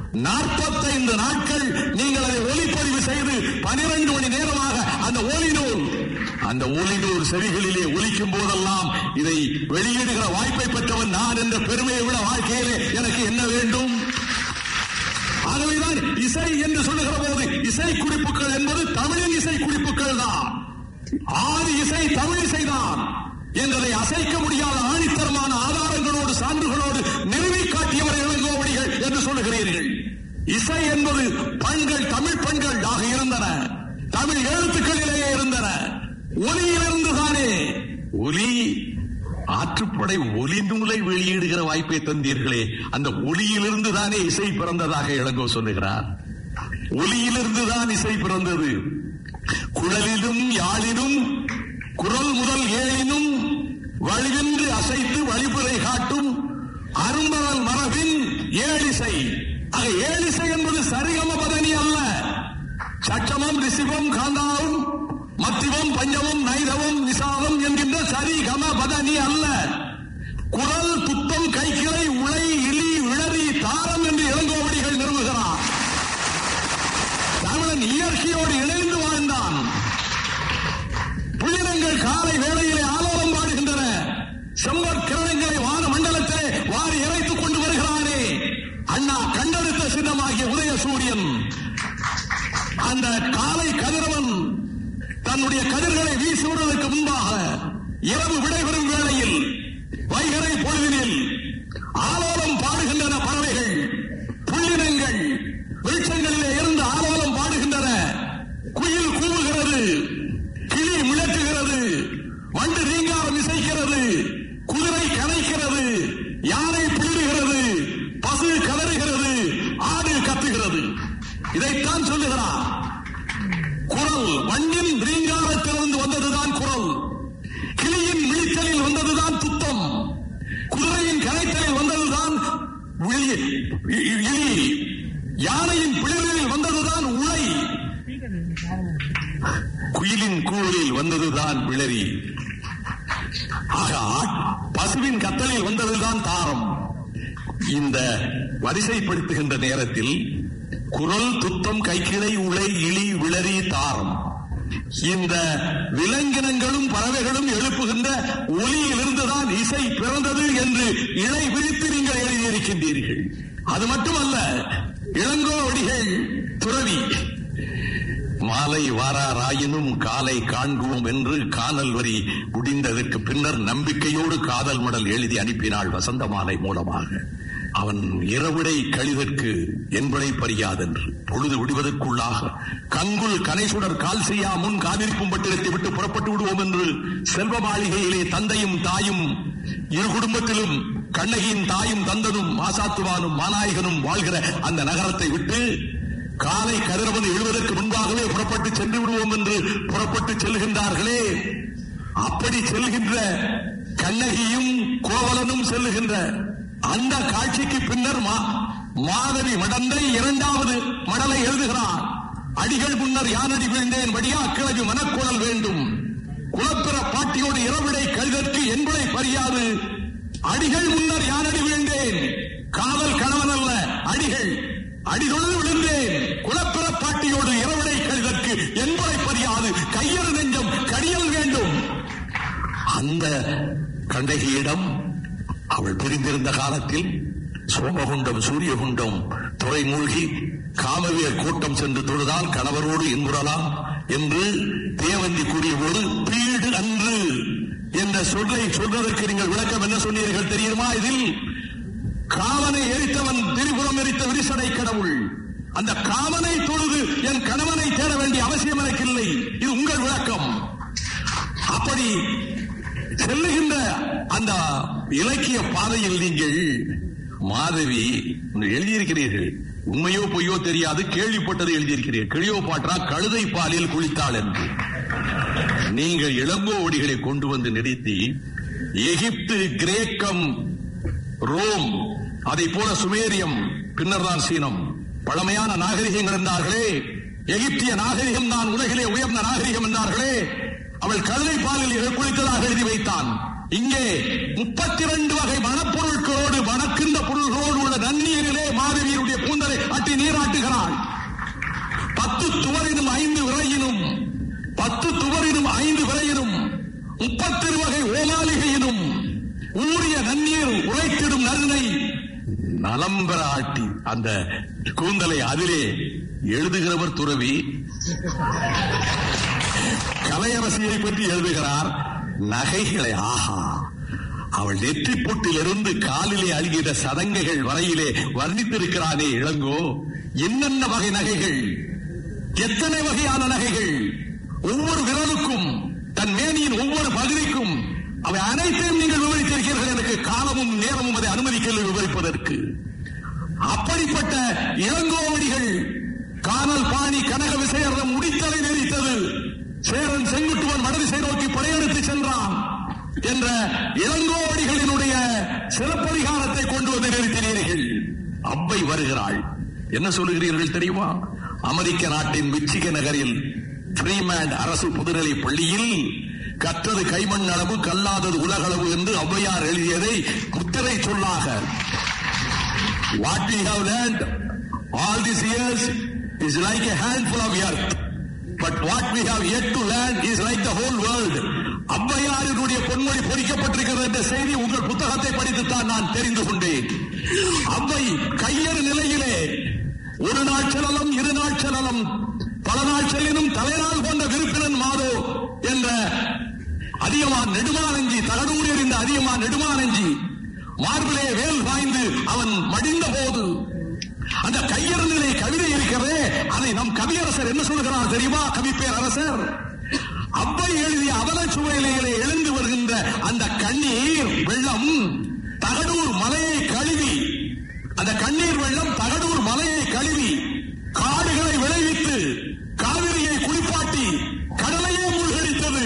45 நாட்கள் நீங்கள் அதை ஒலிப்பதிவு செய்து 12 மணி நேரமாக அந்த ஒலி நூல் செவிகளிலே ஒலிக்கும் போதெல்லாம் இதை வெளியிடுகிற வாய்ப்பை பெற்றவன் நான் என்ற பெருமையை விட வாழ்க்கையிலே எனக்கு என்ன வேண்டும்? ஆகவேதான் இசை என்று சொல்லுகிற போது இசை குறிப்புகள் என்பது தமிழின் இசை குறிப்புகள் தான். ஆதி இசை தமிழ் இசைதான் என்பதை அசைக்க முடியாத ஆணித்தரமான ஆதாரங்களோடு சான்றுகளோடு நிறுவி காட்டியவர் இளங்கோவடிகள் என்று சொல்லுகிறீர்கள். இசை என்பது பண்கள் தமிழ் பண்கள் ஆக இருந்தன. தமிழ் எழுத்துக்களிலேயே இருந்தன. ஒலியிலிருந்துதானே ஒலி ஆற்றுப்படை ஒலி நூலை வெளியிடுகிற வாய்ப்பை தந்தீர்களே, அந்த ஒலியிலிருந்து தானே இசை பிறந்ததாக இளங்கோ சொல்லுகிறார். ஒலியிலிருந்துதான் இசை பிறந்தது. குழலிலும் யாழிலும் குரல் முதல் ஏழினும் வழிவின்றி அசைத்து வழிபுரை காட்டும் அரும்பரல் மரபின் ஏழிசை. ஆக ஏழிசை என்பது சரிகம பதனி அல்ல. சட்சமம், ரிசிவம், காந்தாவும், மத்திவம், பஞ்சமம், நைதவம், நிசாதம் என்கின்ற சரி கம பதனி அல்ல. குரல், துத்தம், கைக்கிளை, உளை, இலி, விளரி, தாரம் என்று இளங்கோவடிகள் நிறுவுகிறார். தமிழன் இயற்கையோடு இணைந்து வாழ்ந்தான். புயலங்கள் காலை வேளையிலே ஆலோலம் பாடுகின்றன. செம்பற் கிரணங்களை வான மண்டலத்திலே வாரி இறைத்துக் கொண்டு வருகிறானே அண்ணா கண்டெடுத்த சின்னமாகிய உதய சூரியன். அந்த காலை கதிரவன் தன்னுடைய கதிர்களை வீசுவதற்கு முன்பாக இரவு விடைபெறும் வேளையில் வைகரை பொழுதினில் ஆலோலம் பாடுகின்றன பறவைகள். புள்ளினங்கள் வெளிச்சங்களிலே இருந்து ஆலோலம் பாடுகின்றன. குயில் கூவுகிறது, கிளி முழக்குகிறது, வண்டு ரீங்காரம் இசைக்கிறது, குதிரை கனைக்கிறது, யானை பிளிடுகிறது, பசு கதறுகிறது, ஆடு கத்துகிறது. இதைத்தான் சொல்லுகிறார். குரல் வண்டின் ரீங்காரத்திலிருந்து வந்ததுதான் குரல். கிளியின் விழித்தலில் வந்ததுதான் துத்தம். குதிரையின் கனைத்தலில் வந்ததுதான் இலி. யானையின் பிளிரில் வந்ததுதான் உளை. குயிலின் கூவலில் வந்ததுதான் விளரி. ஆக பசுவின் கத்தலில் வந்ததுதான் தாரம். இந்த வரிசைப்படுத்துகின்ற நேரத்தில் குரல், துத்தம், கைக்கிளை, உளை, இலி, விளரி, தாரம் இந்த விலங்கினங்களும் பறவைகளும் எழுப்புகின்ற ஒலியிலிருந்துதான் இசை பிறந்தது என்று இணை விரித்து நீங்கள் எழுதியிருக்கின்றீர்கள். அது மட்டுமல்ல, இளங்கோவடிகள் துறவி. மாலை வாராராயினும் காலை காண்குவோம் என்று காணல் வரி முடிந்ததற்கு பின்னர் நம்பிக்கையோடு காதல் மடல் எழுதி அனுப்பினாள் வசந்த மாலை மூலமாக. அவன் இரவிடை கழிதற்கு என்பனை பறியாதென்று பொழுது விடுவதற்குள்ளாக கங்குல் கனைசுடர் கால் செய்யா முன் காவிரிப்பும் பட்டிரத்தை விட்டு புறப்பட்டு விடுவோம் என்று செல்வ மாளிகையிலே தந்தையும் தாயும் இரு குடும்பத்திலும் கண்ணகியின் தாயும் தந்தனும் மாசாத்துவானும் மாநாயகனும் வாழ்கிற அந்த நகரத்தை விட்டு காலை கதிரவன் எழுவதற்கு முன்பாகவே புறப்பட்டு சென்று விடுவோம் என்று புறப்பட்டு செல்கின்றார்களே. அப்படி செல்கின்ற கண்ணகியும் கோவலனும் செல்லுகின்ற அந்த காட்சிக்கு பின்னர் மாதவி மடந்தை 2வது மடலை எழுதுகிறார். அடிகள் முன்னர் யானடி வீழ்ந்தேன் வடியா கிளவி மனக்குழல் வேண்டும். குலப்பிற பாட்டியோடு இரவிடை கழுதற்கு என்பதை பறியாது. அடிகள் முன்னர் யானடி வீழ்ந்தேன், காதல் கணவன் அல்ல அடிகள். அடிதொழுது விழுந்தேன் குலப்பிற பாட்டியோடு இரவிடை கழுதற்கு என்பதை பறியாது. கையறு நெஞ்சம் கடியல் வேண்டும். அந்த கண்டகியிடம் அவள் பிரிந்திருந்த காலத்தில் சோமகுண்டம் சூரியகுண்டம் துறை மூழ்கி காமவியர் கூட்டம் சென்று தொழுதால் கணவரோடு இன்புறலாம் என்று தேவந்தி கூறிய போது பீடு அன்று என்ற சொல்லை சொல்வதற்கு நீங்கள் விளக்கம் என்ன சொன்னீர்கள் தெரியுமா? இதில் காமனை எரித்தவன் திரிபுரம் எரித்த விரிசடை கடவுள். அந்த காமனை தொழுது என் கணவனை தேட வேண்டிய அவசியம் எனக்கு இல்லை. இது உங்கள் விளக்கம். அப்படி செல்லுகின்ற அந்த இலக்கிய பாதையில் நீங்கள் மாதவி எழுதியிருக்கிறீர்கள். உண்மையோ பொய்யோ தெரியாது, கேள்விப்பட்டது எழுதியிருக்கிறீர்கள். கிளியோபாட்ரா கழுதை பாலில் குளித்தாள் என்று. நீங்கள் இளங்கோவடிகளை கொண்டு வந்து நிறுத்தி எகிப்து, கிரேக்கம், ரோம், அதை போல சுமேரியம், பின்னர் தான் சீனம், பழமையான நாகரிகங்கள் என்றார்களே. எகிப்திய நாகரிகம் தான் உலகிலே உயர்ந்த நாகரிகம் என்றார்களே. அவள் கழுதை பாலில் குளித்ததாக எழுதி வைத்தான். இங்கே 32 வகை மணப்பொருட்களோடு மணக்கின்ற பொருள்களோடு உள்ள நன்னீரிலே மாதவியருடைய கூந்தலை அட்டி நீராட்டுகிறாள். 10 துவரினும் 5 விரையினும் 10 துவரினும் 5 விரையினும் 32 வகை ஓமாளிகையினும் ஊறிய நன்னீர் உரைத்திடும் நறுனை நலம்பெற ஆட்டி அந்த கூந்தலை அதிலே எழுதுகிறவர் துறவி. கலையரசியை பற்றி எழுதுகிறார். நகைகளை ஆஹா, அவள் நெற்றி பொட்டிலிருந்து காலிலே அழுகிற சதங்கைகள் வரையிலே வர்ணித்திருக்கிறானே இளங்கோ. என்னென்ன வகை நகைகள், எத்தனை வகையான நகைகள், ஒவ்வொரு விரலுக்கும் தன் மேனியின் ஒவ்வொரு பகுதிக்கும் அவை அனைத்தையும் நீங்கள் விவரித்திருக்கிறீர்கள். எனக்கு காலமும் நேரமும் அதை அனுமதிக்கவில்லை விவரிப்பதற்கு. அப்படிப்பட்ட இளங்கோவடிகள் காணல் பாணி கனக விசையரம் முடித்தலை நெறித்தது. சேரன் செங்குட்டுவன் வடதிசை நோக்கி படையெடுத்து சென்றான் என்ற இளங்கோவடிகளினுடைய சிறப்பதிகாரத்தை கொண்டு வந்து நிறுத்தினீர்கள். அவ்வை வருகிறாள். என்ன சொல்லுகிறீர்கள் தெரியுமா? அமெரிக்க நாட்டின் மிச்சிகன் நகரில் ஃப்ரீமேன் அரசு புதுநிலை பள்ளியில் கற்றது கைமண் அளவு கல்லாதது உலகளவு என்று ஔவையார் எழுதியதை முத்திரை சொல்லாக what we have learned all these years is like a handful of earth, but what we have yet to learn is like the whole world. ஔவையாரினுடைய பொன்மொழி பொறிக்கப்பட்டிருக்கிறது என்ற செய்தி உங்கள் புத்தகத்தை படித்துத்தான் நான் தெரிந்து கொண்டேன். அவ்வை கையறு நிலையிலே ஒரு நாள் செல்லலும் இரு நாள் செல்லலும் பல நாள் செல்லினும் தலைநாள் கொண்ட விருப்பினன் மாதோ என்ற அதியமான் நெடுமானஞ்சி, தகடூர் எறிந்த அதியமான் நெடுமானஞ்சி மார்பிலே வேல் வாய்ந்து அவன் மடிந்த போது அந்த கையறு நிலை கவிதை இருக்கிறதே, அதை நம் கவியரசர் என்ன சொல்கிறார் தெரியுமா? கவிப்பேர் அரசர் அவ்வை எழுதிய அவலச்சுவையிலே எழுந்து வருகின்ற அந்த கண்ணீர் வெள்ளம் தகடூர் மலையை கழுவி, அந்த கண்ணீர் வெள்ளம் தகடூர் மலையை கழுவி காடுகளை விளைவித்து காவிரியை குளிப்பாட்டி கடலையே மூழ்கடித்தது.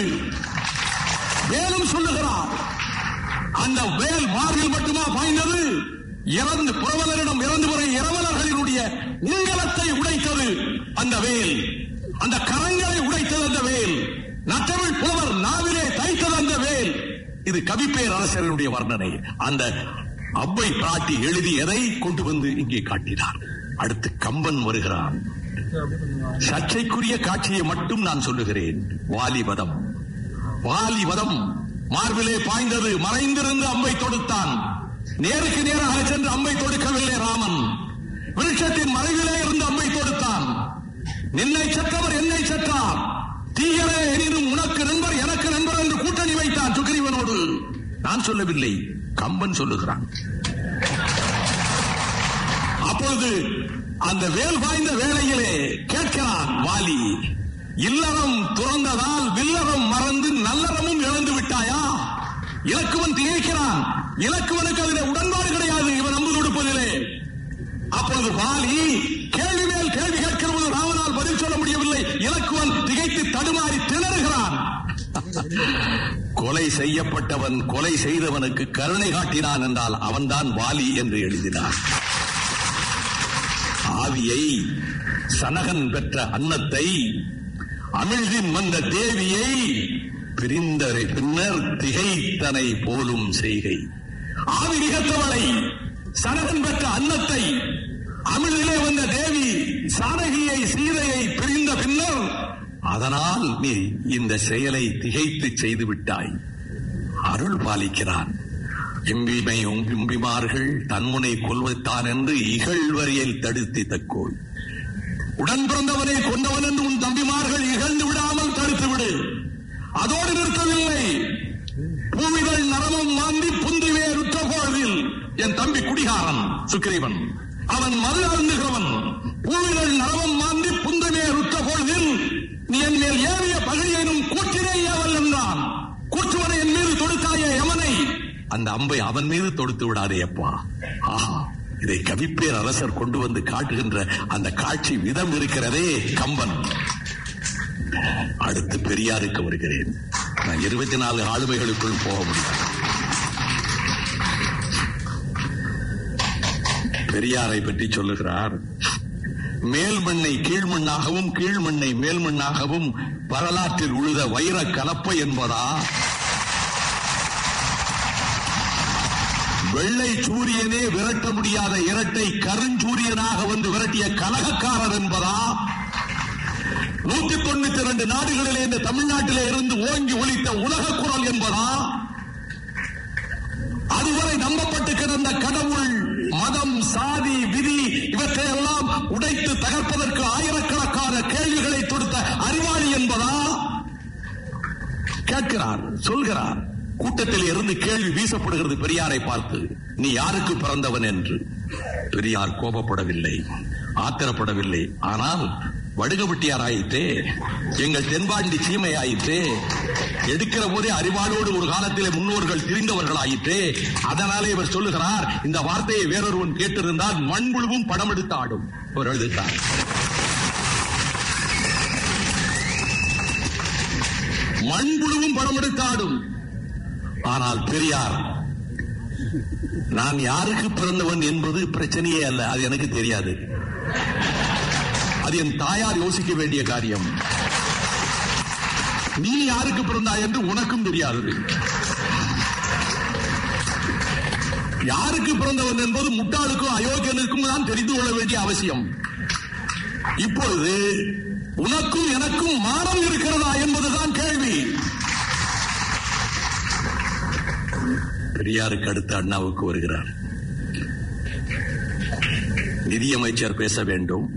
வேலும் சொல்லுகிறார், அந்த வேல் மார்பில் மட்டுமா பாய்ந்தது? இறந்து புரவலரிடம் இறந்து வரை இரவலர்களினுடைய உங்கலத்தை உடைத்தது அந்த வேல், அந்த கரங்களை உடைத்தது அந்த வேல், நற்றமிழ் புலவர் நாவிலே தைத்தது அந்த வேல். இது கவிப்பேர் அரசருடைய வர்ணனை. அந்த அவ்வை பிராட்டி எழுதியதை கொண்டு வந்து இங்கே காட்டினார். அடுத்து கம்பன் வருகிறான். சர்ச்சைக்குரிய காட்சியை மட்டும் நான் சொல்லுகிறேன். வாலிவதம். வாலிவதம் மார்பிலே பாய்ந்தது. மறைந்திருந்து அம்பை தொடுத்தான். நேருக்கு நேராக சென்று அம்பை தொடுக்கவில்லை ராமன். விருட்சத்தின் மறைவிலே இருந்து அம்பை தொடுத்தான். நின்னை சற்றவர் என்னை சற்றார், தீயரே எனினும் உனக்கு நண்பர் எனக்கு நண்பர் என்று கூட்டணி வைத்தான் சுக்ரீவனோடு. நான் சொல்லவில்லை, கம்பன் சொல்லுகிறான். அப்பொழுது அந்த வேல் வாய்ந்த வேளையிலே கேட்கிறான் வாலி, இல்லறம் துறந்ததால் வில்லறம் மறந்து நல்லறமும் இழந்து விட்டாயா? இலக்குவன் திகைக்கிறான். இலக்குவனுக்கு அதில் உடன்பாடு கிடையாது இவன் அம்பு தொடுப்பதிலே. அப்பொழுது வாலி கேள்வி மேல் கேள்வி கேட்கிற போது ராமனால் பதில் சொல்ல முடியவில்லை. இலக்குவன் திகைத்து தடுமாறி திணறுகிறான். கொலை செய்யப்பட்டவன் கொலை செய்தவனுக்கு கருணை காட்டினான் என்றால் அவன்தான் வாலி என்று எழுதினார். ஆவியை, சனகன் பெற்ற அன்னத்தை, அமிழ்தின் வந்த தேவியை பிரிந்தரை பின்னர் திகைத்தனை போலும் செய்கை. ஆவி நிகழ்த்தவளை, சனகன் பெற்ற அன்னத்தை, அமிழ்திலே வந்த தேவி சானகியை சீதையை பிரிந்த பின்னர் அதனால் நீ இந்த செயலை திகைத்து செய்து விட்டாய். அருள் பாலிக்கிறான். எம்பிமை எம்பிமார்கள் தன்முனை கொல்வத்தான் என்று இகழ்வரையில் தடுத்து தக்கோள். உடன் பிறந்தவனை கொண்டவன் என்று உன் தம்பிமார்கள் இகழ்ந்து விடாமல் தடுத்து விடு. அதோடு நிறுத்தவில்லை. பூமிகள் நரமும் மாந்தி புந்திவே ருற்றபோதில் என் தம்பி குடிகாரன் சுக்கிரீவன், அவன் மது அருந்துகிறவன். பூமிகள் நரமும் மாந்தி புந்தமே ருற்றபோதில் நீ என் மேல் ஏறிய பகையனும் கூற்றினை ஏவல் என்றான். கூற்றுவனை என் மீது தொடுத்தாய யமனை, அந்த அம்பை அவன் மீது தொடுத்து விடாதே அப்பா. ஆஹா, இதை கவிப்பேர் அரசர் கொண்டு வந்து காட்டுகின்ற அந்த காட்சி விதம் இருக்கிறதே கம்பன். அடுத்து பெரியாருக்கு வருகிறேன். நான் 24 ஆளுமைகளுக்குள் போக முடியும். பெரியாரை பற்றி சொல்லுகிறார். மேல்மண்ணை கீழ்மண்ணாகவும் கீழ்மண்ணை மேல்மண்ணாகவும் வரலாற்றில் உழுத வைர கலப்பை என்பதா, வெள்ளை சூரியனே விரட்ட முடியாத இரட்டை கருஞ்சூரியனாக வந்து விரட்டிய கலகக்காரர் என்பதா, 192 நாடுகளிலே இந்த தமிழ்நாட்டிலே இருந்து ஓங்கி ஒலித்த உலக குரல் என்பதா, அதுவரை நம்பப்பட்டு கிடந்த கடவுள், மதம், சாதி, விதி இவற்றையெல்லாம் உடைத்து தகர்ப்பதற்கு ஆயிரக்கணக்கான கேள்விகளை தொடுத்த அறிவாளி என்பதா கேட்கிறார், சொல்கிறார். கூட்டத்தில் இருந்து கேள்வி வீசப்படுகிறது பெரியாரை பார்த்து, நீ யாருக்கு பிறந்தவன் என்று. பெரியார் கோபப்படவில்லை, ஆத்திரப்படவில்லை. ஆனால் வடுகவெட்டியார் ஆயிற்றே, எங்கள் தென்பாண்டி சீமை ஆயிற்றே, எடுக்கிற போதே அறிவாளோடு ஒரு காலத்திலே முன்னோர்கள் திரிந்தவர்கள் ஆயிற்றே. அதனாலே இவர் சொல்லுகிறார், இந்த வார்த்தையை வேறொருவன் கேட்டிருந்தால் மண்புழுவும் படம் எடுத்து ஆடும். அவர் எழுதுகிறார், மண்புழுவும் படம் எடுத்து ஆடும். ஆனால் பெரியார், நான் யாருக்கு பிறந்தவன் என்பது பிரச்சனையே அல்ல, அது எனக்கு தெரியாது, அது என் தாயார் யோசிக்க வேண்டிய காரியம். நீ யாருக்கு பிறந்தாய் என்று உனக்கும் தெரியாது. யாருக்கு பிறந்தவன் என்பது முட்டாளுக்கும் அயோக்கியனுக்கும் தான் தெரிந்து கொள்ள வேண்டிய அவசியம். இப்பொழுது உனக்கும் எனக்கும் மானம் இருக்கிறதா என்பதுதான் கேள்வி. பெரியாருக்கு அடுத்து அண்ணாவுக்கு வருகிறார். நிதியமைச்சர் பேச வேண்டும்,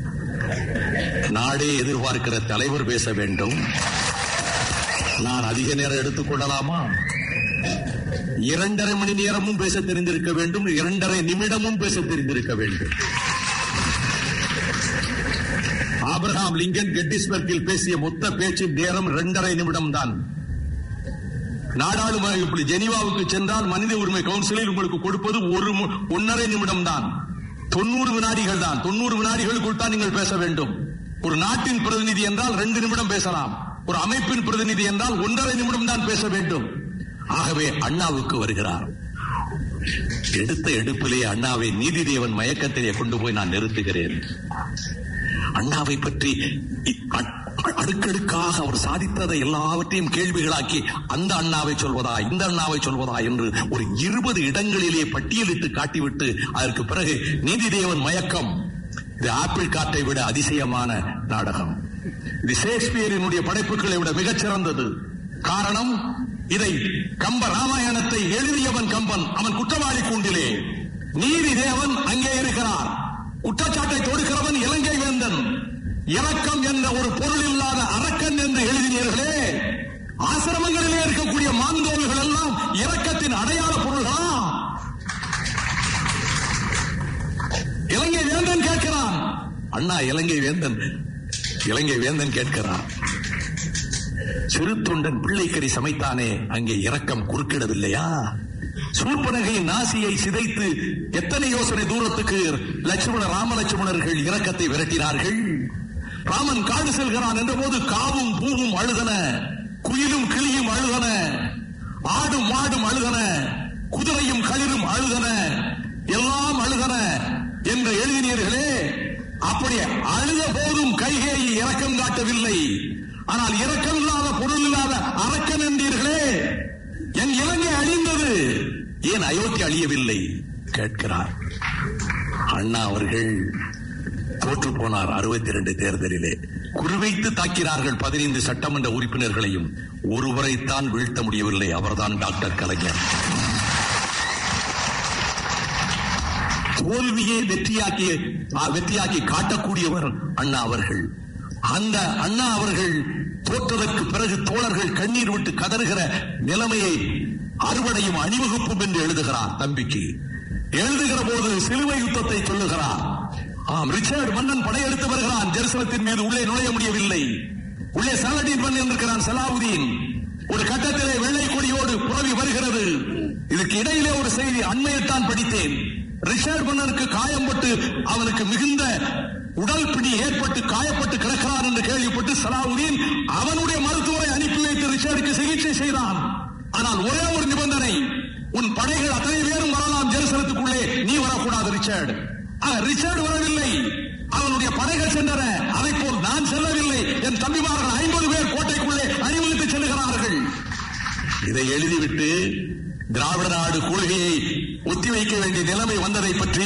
நாடே எதிர்பார்க்கிற தலைவர் பேச வேண்டும். நான் அதிக நேரம் எடுத்துக் கொள்ளலாமா? 2.5 மணி நேரமும் பேச தெரிந்திருக்க வேண்டும், 2.5 நிமிடமும் பேச தெரிந்திருக்க வேண்டும். ஆபிரகாம் லிங்கன் கெட்டிஸ்பர்கில் பேசிய மொத்த பேச்சின் நேரம் 2.5 நிமிடம் தான். நாடாளுமன்ற ஜெனீவாவுக்கு சென்றால் மனித உரிமை கவுன்சிலில் உங்களுக்கு கொடுப்பது 1.5 நிமிடம் தான். 90 வினாடிகள் தான். 90 வினாடிகளுக்குள் தான் நீங்கள் பேச வேண்டும். ஒரு நாட்டின் பிரதிநிதி என்றால் 2 நிமிடம் பேசலாம். ஒரு அமைப்பின் பிரதிநிதி என்றால் 1.5 நிமிடம் தான் பேச வேண்டும். ஆகவே அண்ணாவுக்கு வருகிறார். எடுத்த எடுப்பிலே அண்ணாவை நீதிதேவன் மயக்கத்திலே கொண்டு போய் நான் நிறுத்துகிறேன். அண்ணாவை பற்றி அடுக்கடுக்காக அவர் சாதித்ததை எல்லாவற்றையும் கேள்விகளாக்கி அந்த அண்ணாவை சொல்வதா இந்த அண்ணாவை சொல்வதா என்று ஒரு 20 இடங்களிலே பட்டியலிட்டு காட்டிவிட்டு அதற்கு பிறகு நீதிதேவன் மயக்கம், இது ஆப்பிள் காட்டை விட அதிசயமான நாடகம், இது ஷேக்ஸ்பியரினுடைய படைப்புகளை விட மிகச்சிறந்தது. காரணம், இதை கம்ப ராமாயணத்தை எழுதியவன் கம்பன், அவன் குற்றவாளி கூண்டிலே, நீதிதேவன் அங்கே இருக்கிறார், குற்றச்சாட்டை தொடுக்கிறவன் இலங்கை வேந்தன். இரக்கம் என்ற ஒரு பொருள் இல்லாத அரக்கன் என்று எழுதினீர்களே, ஆசிரமங்களிலே இருக்கக்கூடிய மாந்தோல்கள் எல்லாம் இரக்கத்தின் அடையாள பொருள்களா? இலங்கை வேந்தன் கேட்கிறான். அண்ணா, இலங்கை வேந்தன் கேட்கிறார், சிறு தொண்டன் பிள்ளைக்கறி சமைத்தானே, அங்கே இரக்கம் குறுக்கிடவில்லையா? சூர்பனகையின் நாசியை சிதைத்து எத்தனை யோசனை தூரத்துக்கு ராமலட்சுமணர்கள் இரக்கத்தை விரட்டினார்கள். ராமன் காடு செல்கிறான் என்ற போது காவும் பூவும் அழுதன, குயிலும் கிளியும் அழுதன, ஆடும் மாடும் அழுதன, குதிரையும் களிரும் அழுதன, எல்லாம் அழுதன என்று எழுதினீர்களே. அப்படியே அழுத போதும் கைகேயி இரக்கம் காட்டவில்லை. ஆனால் இரக்கம் இல்லாத பொருள் இல்லாத அரக்கன் என்றீர்களே, என் இலங்கை அழிந்தது, ஏன் அயோத்தி அழியவில்லை கேட்கிறார். அண்ணா அவர்கள் தோற்று போனார் 62 தேர்தலிலே. குறிவைத்து தாக்கினார்கள் 15 சட்டமன்ற உறுப்பினர்களையும். ஒருவரைத்தான் வீழ்த்த முடியவில்லை, அவர்தான் டாக்டர் கலைஞர். தோல்வியை வெற்றியாக்கி காட்டக்கூடியவர் அண்ணா அவர்கள். அந்த அண்ணா அவர்கள் தோற்றதற்கு பிறகு தோழர்கள் கண்ணீர் விட்டு கதறுகிற நிலைமையை அறுவடையும் அணிவகுப்பும் என்று எழுதுகிறார். தம்பிக்கு எழுதுகிற போது சிலுவை யுத்தத்தை சொல்லுகிறார். ரிச்சர்ட் மன்னன் படையெடுத்து வருகிறான். ஜெருசலத்தின் மீது உள்ளே நுழைய முடியவில்லை. உள்ளே சலாடின் மன்னன் இருக்கிறான், சலாவுதீன். ஒரு கட்டத்திலே வெள்ளை கொடியோடு புறவி வருகிறது. இதுக்கு இடையிலே ஒரு செய்தி அண்மையில் தான் படித்தேன். ரிச்சர்ட் மன்னனுக்கு காயம்பட்டு அவனுக்கு மிகுந்த உடல் பிடி ஏற்பட்டு காயப்பட்டு கிடக்கிறான் என்று கேள்விப்பட்டு சலாவுதீன் அவனுடைய மருத்துவரை அனுப்பி வைத்து ரிச்சர்டுக்கு சிகிச்சை செய்தான். ஆனால் ஒரே ஒரு நிபந்தனை, உன் படைகள் அத்தனை பேரும் வரலாம் ஜெருசலத்துக்குள்ளே, நீ வரக்கூடாது ரிச்சர்ட். ரிச்சர்ட் வரவில்லை, அவனுடைய படைகள் சென்றன. அதை போல் நான் செல்லவில்லை. என் தம்பிமார்கள் 50 பேர் கோட்டைக்குள்ளே அணிவகுத்து செல்லுகிறார்கள். இதை எழுதிவிட்டு திராவிட நாடு கொள்கையை ஒத்திவைக்க வேண்டிய நிலைமை வந்ததை பற்றி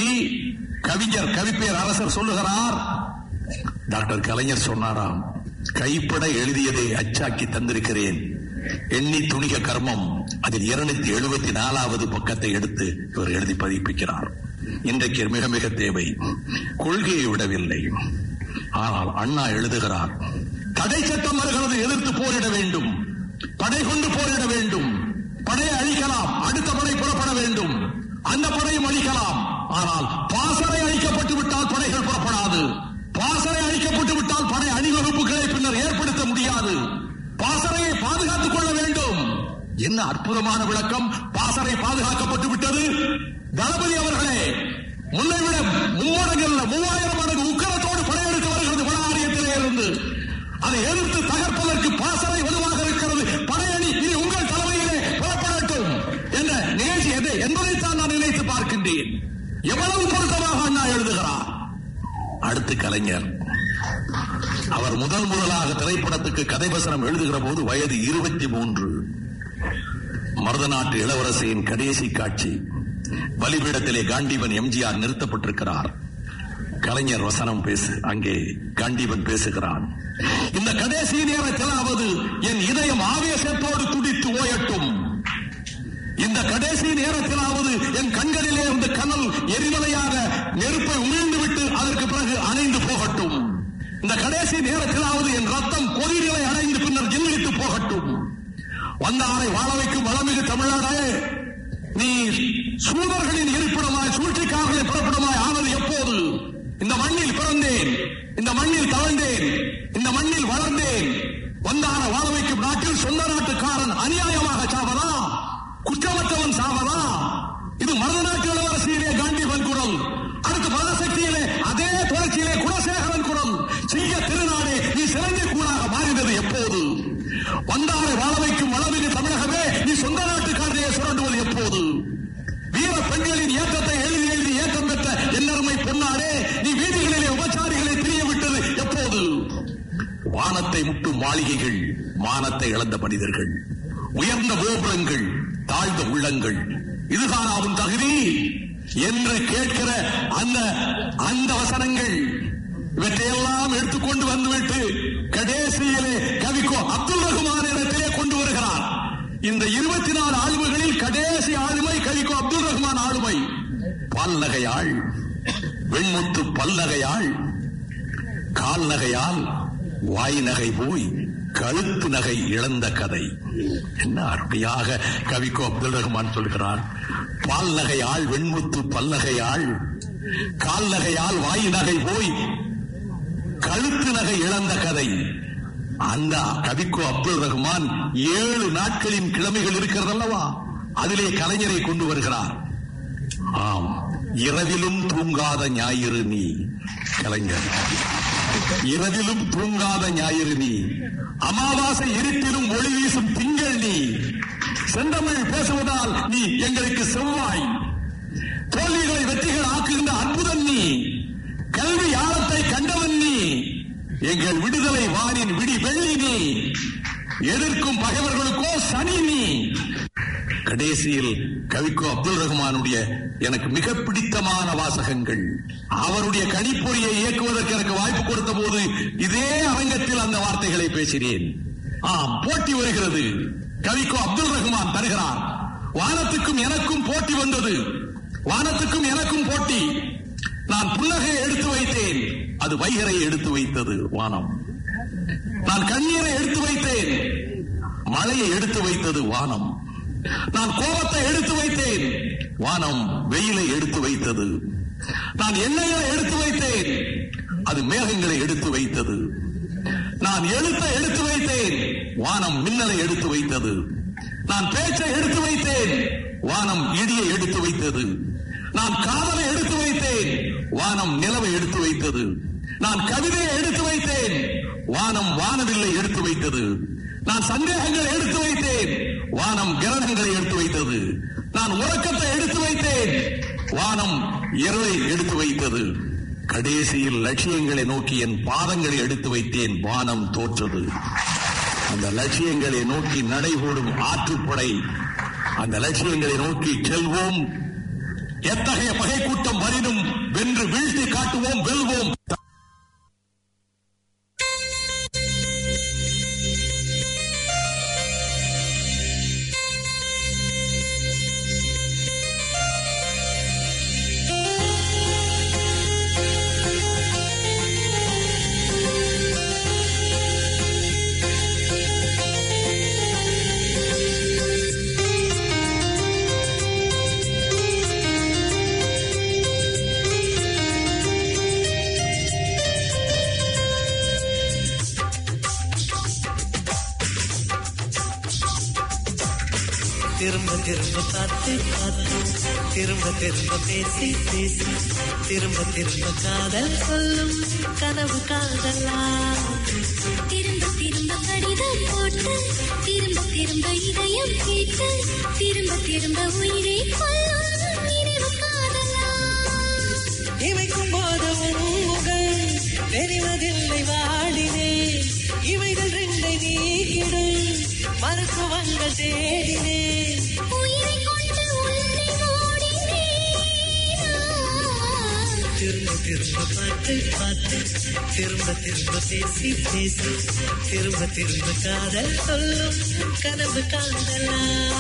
கவிப்பேர் அரசர் சொல்லுகிறார். டாக்டர் கலைஞர் சொன்னாராம், கைப்பட எழுதியதை அச்சாக்கி தந்திருக்கிறேன், எண்ணி துணிக கர்மம். அதில் 274வது பக்கத்தை எடுத்து இவர் எழுதி பதிப்பிக்கிறார். இன்றைக்கு மிக மிக தேவை. கொள்கையை விடவில்லை. ஆனால் அண்ணா எழுதுகிறார், தடை சட்டம் வருகிறது, எதிர்த்து போரிட வேண்டும், படை கொண்டு போரிட வேண்டும். படையை அழிக்கலாம், அடுத்த படை புறப்பட வேண்டும், அந்த படையும் அழிக்கலாம். ஆனால் பாசறை அழிக்கப்பட்டு விட்டால் படைகள் புறப்படாது. பாசறை அழிக்கப்பட்டு விட்டால் படை அணிவகுப்புகளை பின்னர் ஏற்படுத்த முடியாது. பாசறையை பாதுகாத்துக் கொள்ள வேண்டும். என்ன அற்புதமான விளக்கம்! பாசறை பாதுகாக்கப்பட்டு விட்டது. தளபதி அவர்களே, முன்னை விட 3000 மடங்கு உக்கரத்தோடு படையெடுத்து வருகிறது வடாரியத்திலே இருந்து. அதை எதிர்த்து தகர்ப்பதற்கு பாசறை வலுவாக இருக்கிறது. படையணி இனி உங்கள் தலைமையிலே புறப்படட்டும் என்ற நிகழ்ச்சி எது என்பதைத்தான் நான் நினைத்து பார்க்கின்றேன். எவ்வளவு பொருத்தமாக அண்ணா எழுதுகிறார். அடுத்து கலைஞர். அவர் முதலாக திரைப்படத்துக்கு கதைவசனம் எழுதுகிற போது வயது 23. மருதநாட்டு இளவரசியின் கடைசி காட்சி. பலிபீடத்திலே காண்டீவன் எம்ஜிஆர் நிறுத்தப்பட்டிருக்கிறார். கலைஞர் வசனம் அங்கே காண்டீவன் பேசுகிறான். இந்த கடைசி நேரத்திலாவது என் இதயம் ஆவேசத்தோடு துடித்து ஓயட்டும். இந்த கடைசி நேரத்திலாவது என் கண்களிலே இருந்து கனல் எரிமலையாக நெருப்பை உமிழ்ந்துவிட்டு அதற்கு பிறகு அணைந்து போகட்டும். இந்த கடைசி நேரத்திலாவது என் ரத்தம் கொதிநிலை அடைந்து பின்னர் ஜில்லிட்டு போகட்டும். வந்தாரை வாழ வைக்கும் வளமிகு தமிழ்நாடே, நீ சூதர்களின் இருப்பிடமாய் சூழ்ச்சிக்காரர்களின் பிறப்பிடமாய் ஆனது எப்போது? இந்த மண்ணில் பிறந்தேன், இந்த மண்ணில் தவழ்ந்தேன், இந்த மண்ணில் வளர்ந்தேன். வந்தார வாழ வைக்கும் நாட்டில் சொந்த நாட்டுக்காரன் அநியாயமாக சாவதா? குற்றமற்றவன் சாவதா? இது மருதநாட்டு இளவரசியிலே காண்டீவன் குரல். அடுத்து பராசக்தியிலே அதே தொடர்ச்சியிலே குணசேகரன் குரல். செய்ய திருநாடே, நீ சிறந்த கூடாக மாறினது எப்போது? வந்தாரை வாழ வைக்கும் வளமிகு தமிழகமே, நீ சொந்த நாட்டுக்காரரையே சுரண்டுவது எப்போது? வீர பெண்களின் ஏற்றத்தை எழுதி ஏற்றம் பெற்ற என்னருமை பொன்னாடே, நீ வீதிகளிலே உபச்சாரிகளை திரிய விட்டது எப்போது? வானத்தை முட்டும் மாளிகைகள், மானத்தை இழந்த மனிதர்கள், உயர்ந்த கோபுரங்கள், தாழ்ந்த உள்ளங்கள், இதுதான் அவன் தகுதி என்று கேட்கிற அந்த வசனங்கள், இவற்றையெல்லாம் எடுத்துக்கொண்டு வந்துவிட்டு கடைசியிலே கவிக்கோ அப்துல் ரஹ்மான் இடத்திலே கொண்டு வருகிறார். இந்த 24 ஆளுமைகளில் கடைசி ஆளுமை கவிக்கோ அப்துல் ரஹ்மான் ஆளுமை. பல்நகையாள், வெண்முத்து பல்நகையாள், கால் நகையால் வாய் நகை போய் கழுத்து நகை இழந்த கதை. என்ன அருமையாக கவிக்கோ அப்துல் ரஹ்மான் சொல்கிறார். பால் நகையாள், வெண்முத்து பல்நகையாள், கால் நகையால் வாய் நகை போய் கழுத்து நகை இழந்த கதை. அந்த கவிக்கோ அப்துல் ரஹ்மான் 7 நாட்களின் கிழமைகள் இருக்கிறது அல்லவா, அதிலே கலைஞரை கொண்டு வருகிறார். ஆம், இரவிலும் தூங்காத ஞாயிறு நீ கலைஞர், இரவிலும் தூங்காத ஞாயிறு நீ, அமாவாசை இருட்டிலும் ஒளி வீசும் திங்கள் நீ, செந்தமிழ் பேசுவதால் நீ எங்களுக்கு செவ்வாய், தோல்விகளை வெற்றிகள் ஆக்குகின்ற அற்புதம் நீ, கல்வி ஆழத்தை கண்டவன் நீ, எங்கள் விடுதலை வானின் விடி வெள்ளி நீ, எதிர்க்கும் பகைவர்களுக்கோ சனி நீ. கடைசியில் கவிக்கோ அப்துல் ரஹ்மானுடைய எனக்கு மிக பிடித்தமான வாசகங்கள். அவருடைய கணிப்பொறியை இயக்குவதற்கு எனக்கு வாய்ப்பு கொடுத்த போது இதே அரங்கத்தில் அந்த வார்த்தைகளை பேசினேன். போட்டி வருகிறது. கவிக்கோ அப்துல் ரஹ்மான் தருகிறார். வானத்துக்கும் எனக்கும் போட்டி வந்தது. வானத்துக்கும் எனக்கும் போட்டி. நான் புன்னகையை எடுத்து வைத்தேன், அது வைகரை எடுத்து வைத்தது வானம். நான் கண்ணீரை எடுத்து வைத்தேன், மழையை எடுத்து வைத்தது வானம். நான் கோபத்தை எடுத்து வைத்தேன், வானம் வெயிலை எடுத்து வைத்தது. நான் எண்ணெய்களை எடுத்து வைத்தேன், அது மேகங்களை எடுத்து வைத்தது. நான் எழுத்தை எடுத்து வைத்தேன், வானம் மின்னலை எடுத்து வைத்தது. நான் பேச்சை எடுத்து வைத்தேன், வானம் இடியை எடுத்து வைத்தது. நான் காதலை எடுத்து வைத்தேன், வானம் நிலவை எடுத்து வைத்தது. நான் கவிதையை எடுத்து வைத்தேன், வானம் வானவில்லை எடுத்து வைத்தது. நான் சந்தேகங்களை எடுத்து வைத்தேன், வானம் கிரணங்களை எடுத்து வைத்தது. நான் உறக்கத்தை எடுத்து வைத்தேன், வானம் இருளை எடுத்து வைத்தது. கடைசியில் லட்சியங்களை நோக்கி என் பாதங்களை எடுத்து வைத்தேன், வானம் தோற்றது. அந்த லட்சியங்களை நோக்கி நடைபோடும் ஆற்றுப்படை, அந்த லட்சியங்களை நோக்கி செல்வோம். எத்தகைய பகை கூட்டம் வரினும் வென்று வீழ்த்தி காட்டுவோம், வெல்வோம். திரும்ப திரும்ப பார்த்து பார்த்து, திரும்ப திரும்ப பேசி பேசி, திரும்ப திரும்ப காதல் சொல்லும் கனவு காதலா. திரும்ப திரும்ப கடிதம் போட்டு, திரும்ப திரும்ப இதயம் கேட்டு, திரும்ப திரும்ப உயிரை கொல்லும் நினைவு காதலா. இமைக்கும் போது முகம் தெரிவதில்லை வாடினே, இவைகள் ரெண்டை நீக்கிடும் மருத்துவங்கள் தேடினே. உயிரை கொண்டு உன்னை ஓடினேன். திரும்ப திரும்ப பார்த்து பார்த்து, திரும்ப திரும்ப பேசி பேசி, திரும்ப திரும்ப காதல் சொல்லும் கனவு காதலா.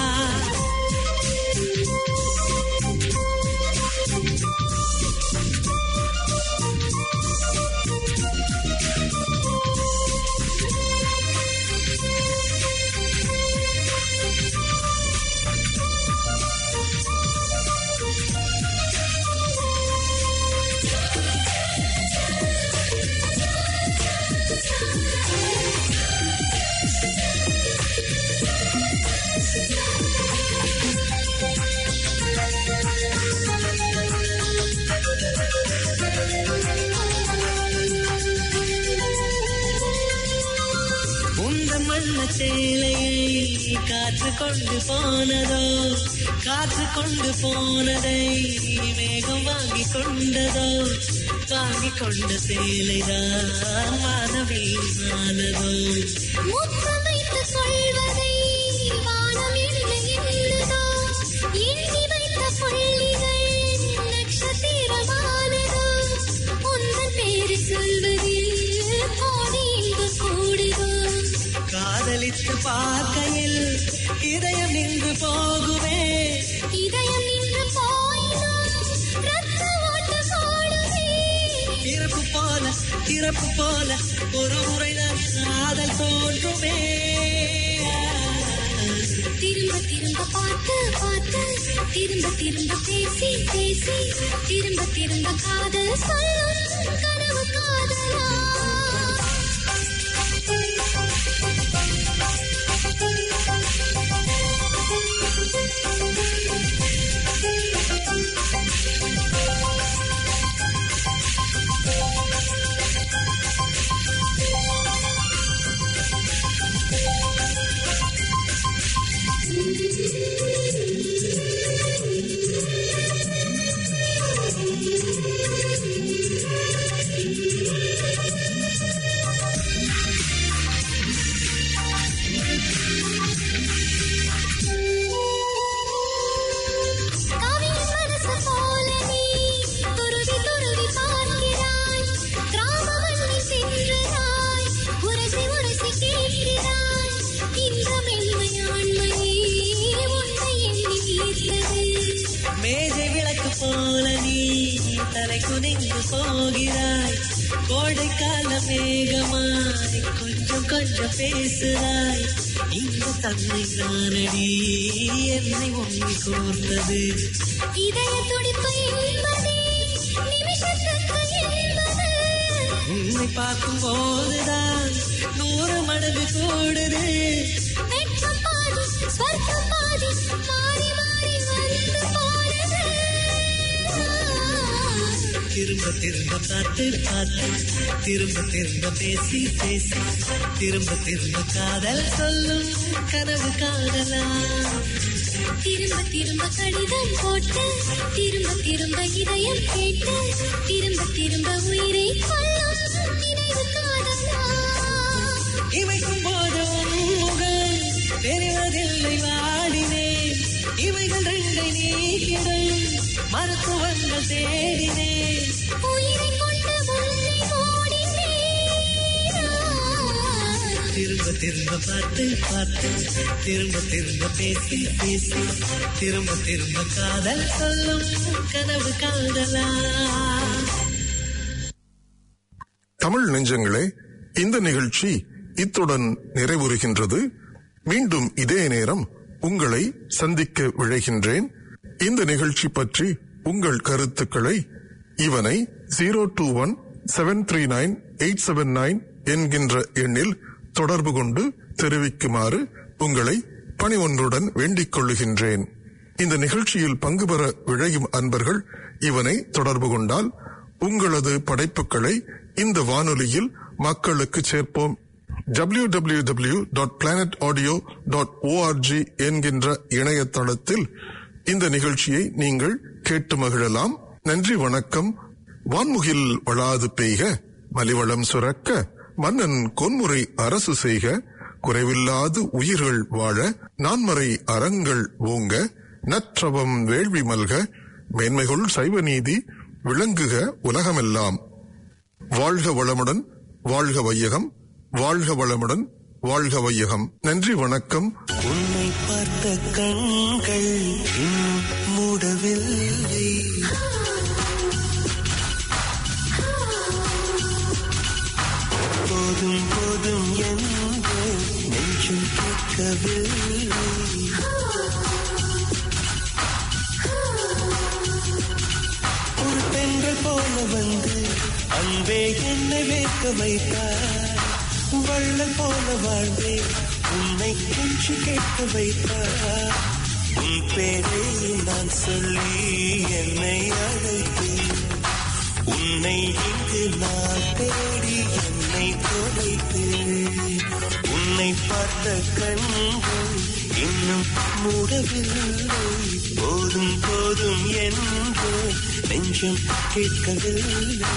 சேலையை காற்று கொண்டு போனதோ, காற்று கொண்டு போனதை மேகம் வாங்கி கொண்டதோ, வாங்கி கொண்ட சேலைதான் வானவீமானதோ. முத்தம் வைத்து சொல்வதை வானம் எழுதுதோ, எண்ணி வைத்த புள்ளிகள் நட்சத்திரமானதோ. உந்தன் பேரு சொல்வதில் கோடி இங்கு கூடுதோ. காதலித்து பார்க்கையில் இதயம் நின்று போகுமே, இதயம் நின்று போயினும் ரத்த ஓட்டு போடுமே. பிறப்பு போல பிறப்பு போல ஒரு முறைதான் காதல் தோன்றுமே. திரும்ப திரும்ப பார்த்து பார்த்து, திரும்ப திரும்ப பேசி பேசி, திரும்ப திரும்ப காதல் சொல்லும் கனவு காதலா. குனிந்து போகிறாய், கோடைக்கால மேகமாய் கொஞ்சம் கொஞ்சம் பேசுகிறாய். இந்த தன்னை நானடி என்னை ஒண்ணி கோர்த்தது. இதய துடிப்பு என்பதே நிமிஷத்துக்கு என்பது. உன்னை பார்க்கும் போதுதான் 100 மடங்கு கூடுது. வெட்கம் பாதி ஸ்வர்க்கம் பாதி மாறி மாறி வந்து போனது. திரும்ப திரும்ப பார்த்து பார்த்து, திரும்ப திரும்ப பேசி பேசி, திரும்ப திரும்ப காதல் சொல்லும் கனவு காதலா. திரும்ப திரும்ப கடிதம் போட்டு, திரும்ப திரும்ப இதயம் கேட்டு, திரும்ப திரும்ப உயிரை கொல்லும் நினைவு காதலா. இமைக்கும் போது முகம் தெரிவதில்லை வாடினேன். இவைகள் 2 நீக்கிடும் மருத்துவங்கள் தேடினேன். உயிரை கொண்டு உன்னை ஓடினேன். திரும்ப திரும்ப பார்த்து பார்த்து, திரும்ப திரும்ப பேசி பேசி, திரும்ப திரும்ப காதல் சொல்லும் கனவு காதலா. தமிழ் நெஞ்சங்களே, இந்த நிகழ்ச்சி இத்துடன் நிறைவுறுகின்றது. மீண்டும் இதே நேரம் உங்களை சந்திக்க விழைகின்றேன். இந்த நிகழ்ச்சி பற்றி உங்கள் கருத்துக்களை இவனை 021-739-879 என்கின்ற எண்ணில் தொடர்பு கொண்டு தெரிவிக்குமாறு உங்களை பணிவொன்றுடன் வேண்டிக் கொள்ளுகின்றேன். இந்த நிகழ்ச்சியில் பங்கு பெற விழையும் அன்பர்கள் இவனை தொடர்பு கொண்டால் உங்களது படைப்புகளை இந்த வானொலியில் மக்களுக்கு சேர்ப்போம். www.planetaudio.org என்கின்ற இணையதளத்தில் இந்த நிகழ்ச்சியை நீங்கள் கேட்டு மகிழலாம். நன்றி, வணக்கம். வான்முகில் வளாது பெய்க, மலிவளம் சுரக்க, மன்னன் கொன்முறை அரசு செய்க, குறைவில்லாது உயிர்கள் வாழ, நான்மறை அறங்கள் ஓங்க, நற்றவம் வேள்வி மல்க, மேன்மைகள் சைவ நீதி விளங்குக உலகமெல்லாம். வாழ்க வளமுடன், வாழ்க வையகம், வாழ்க வளமுடன், வாழ்க வையகம். நன்றி, வணக்கம். உன்னை பார்த்த கண்கள் இன்னும் மூடவில்லை. போதும் போதும் என்று நெஞ்சும் கேட்கவில்லை. ஒரு பெண்கள் போல வந்து அன்பே என்னை வேக்க வைத்தார். வள்ளல் போல வாழ்ந்தே உன்னை கெஞ்சி கேட்க வைத்தார். உன் பேரை நான் சொல்லி என்னை அழைத்தேன். உன்னை இங்கு நான் தேடி என்னை தொலைத்தேன். உன்னை பார்த்த கண்கள் இன்னும் மூடவில்லை. போதும் போதும் என்று நெஞ்சம் கேட்கவில்லை.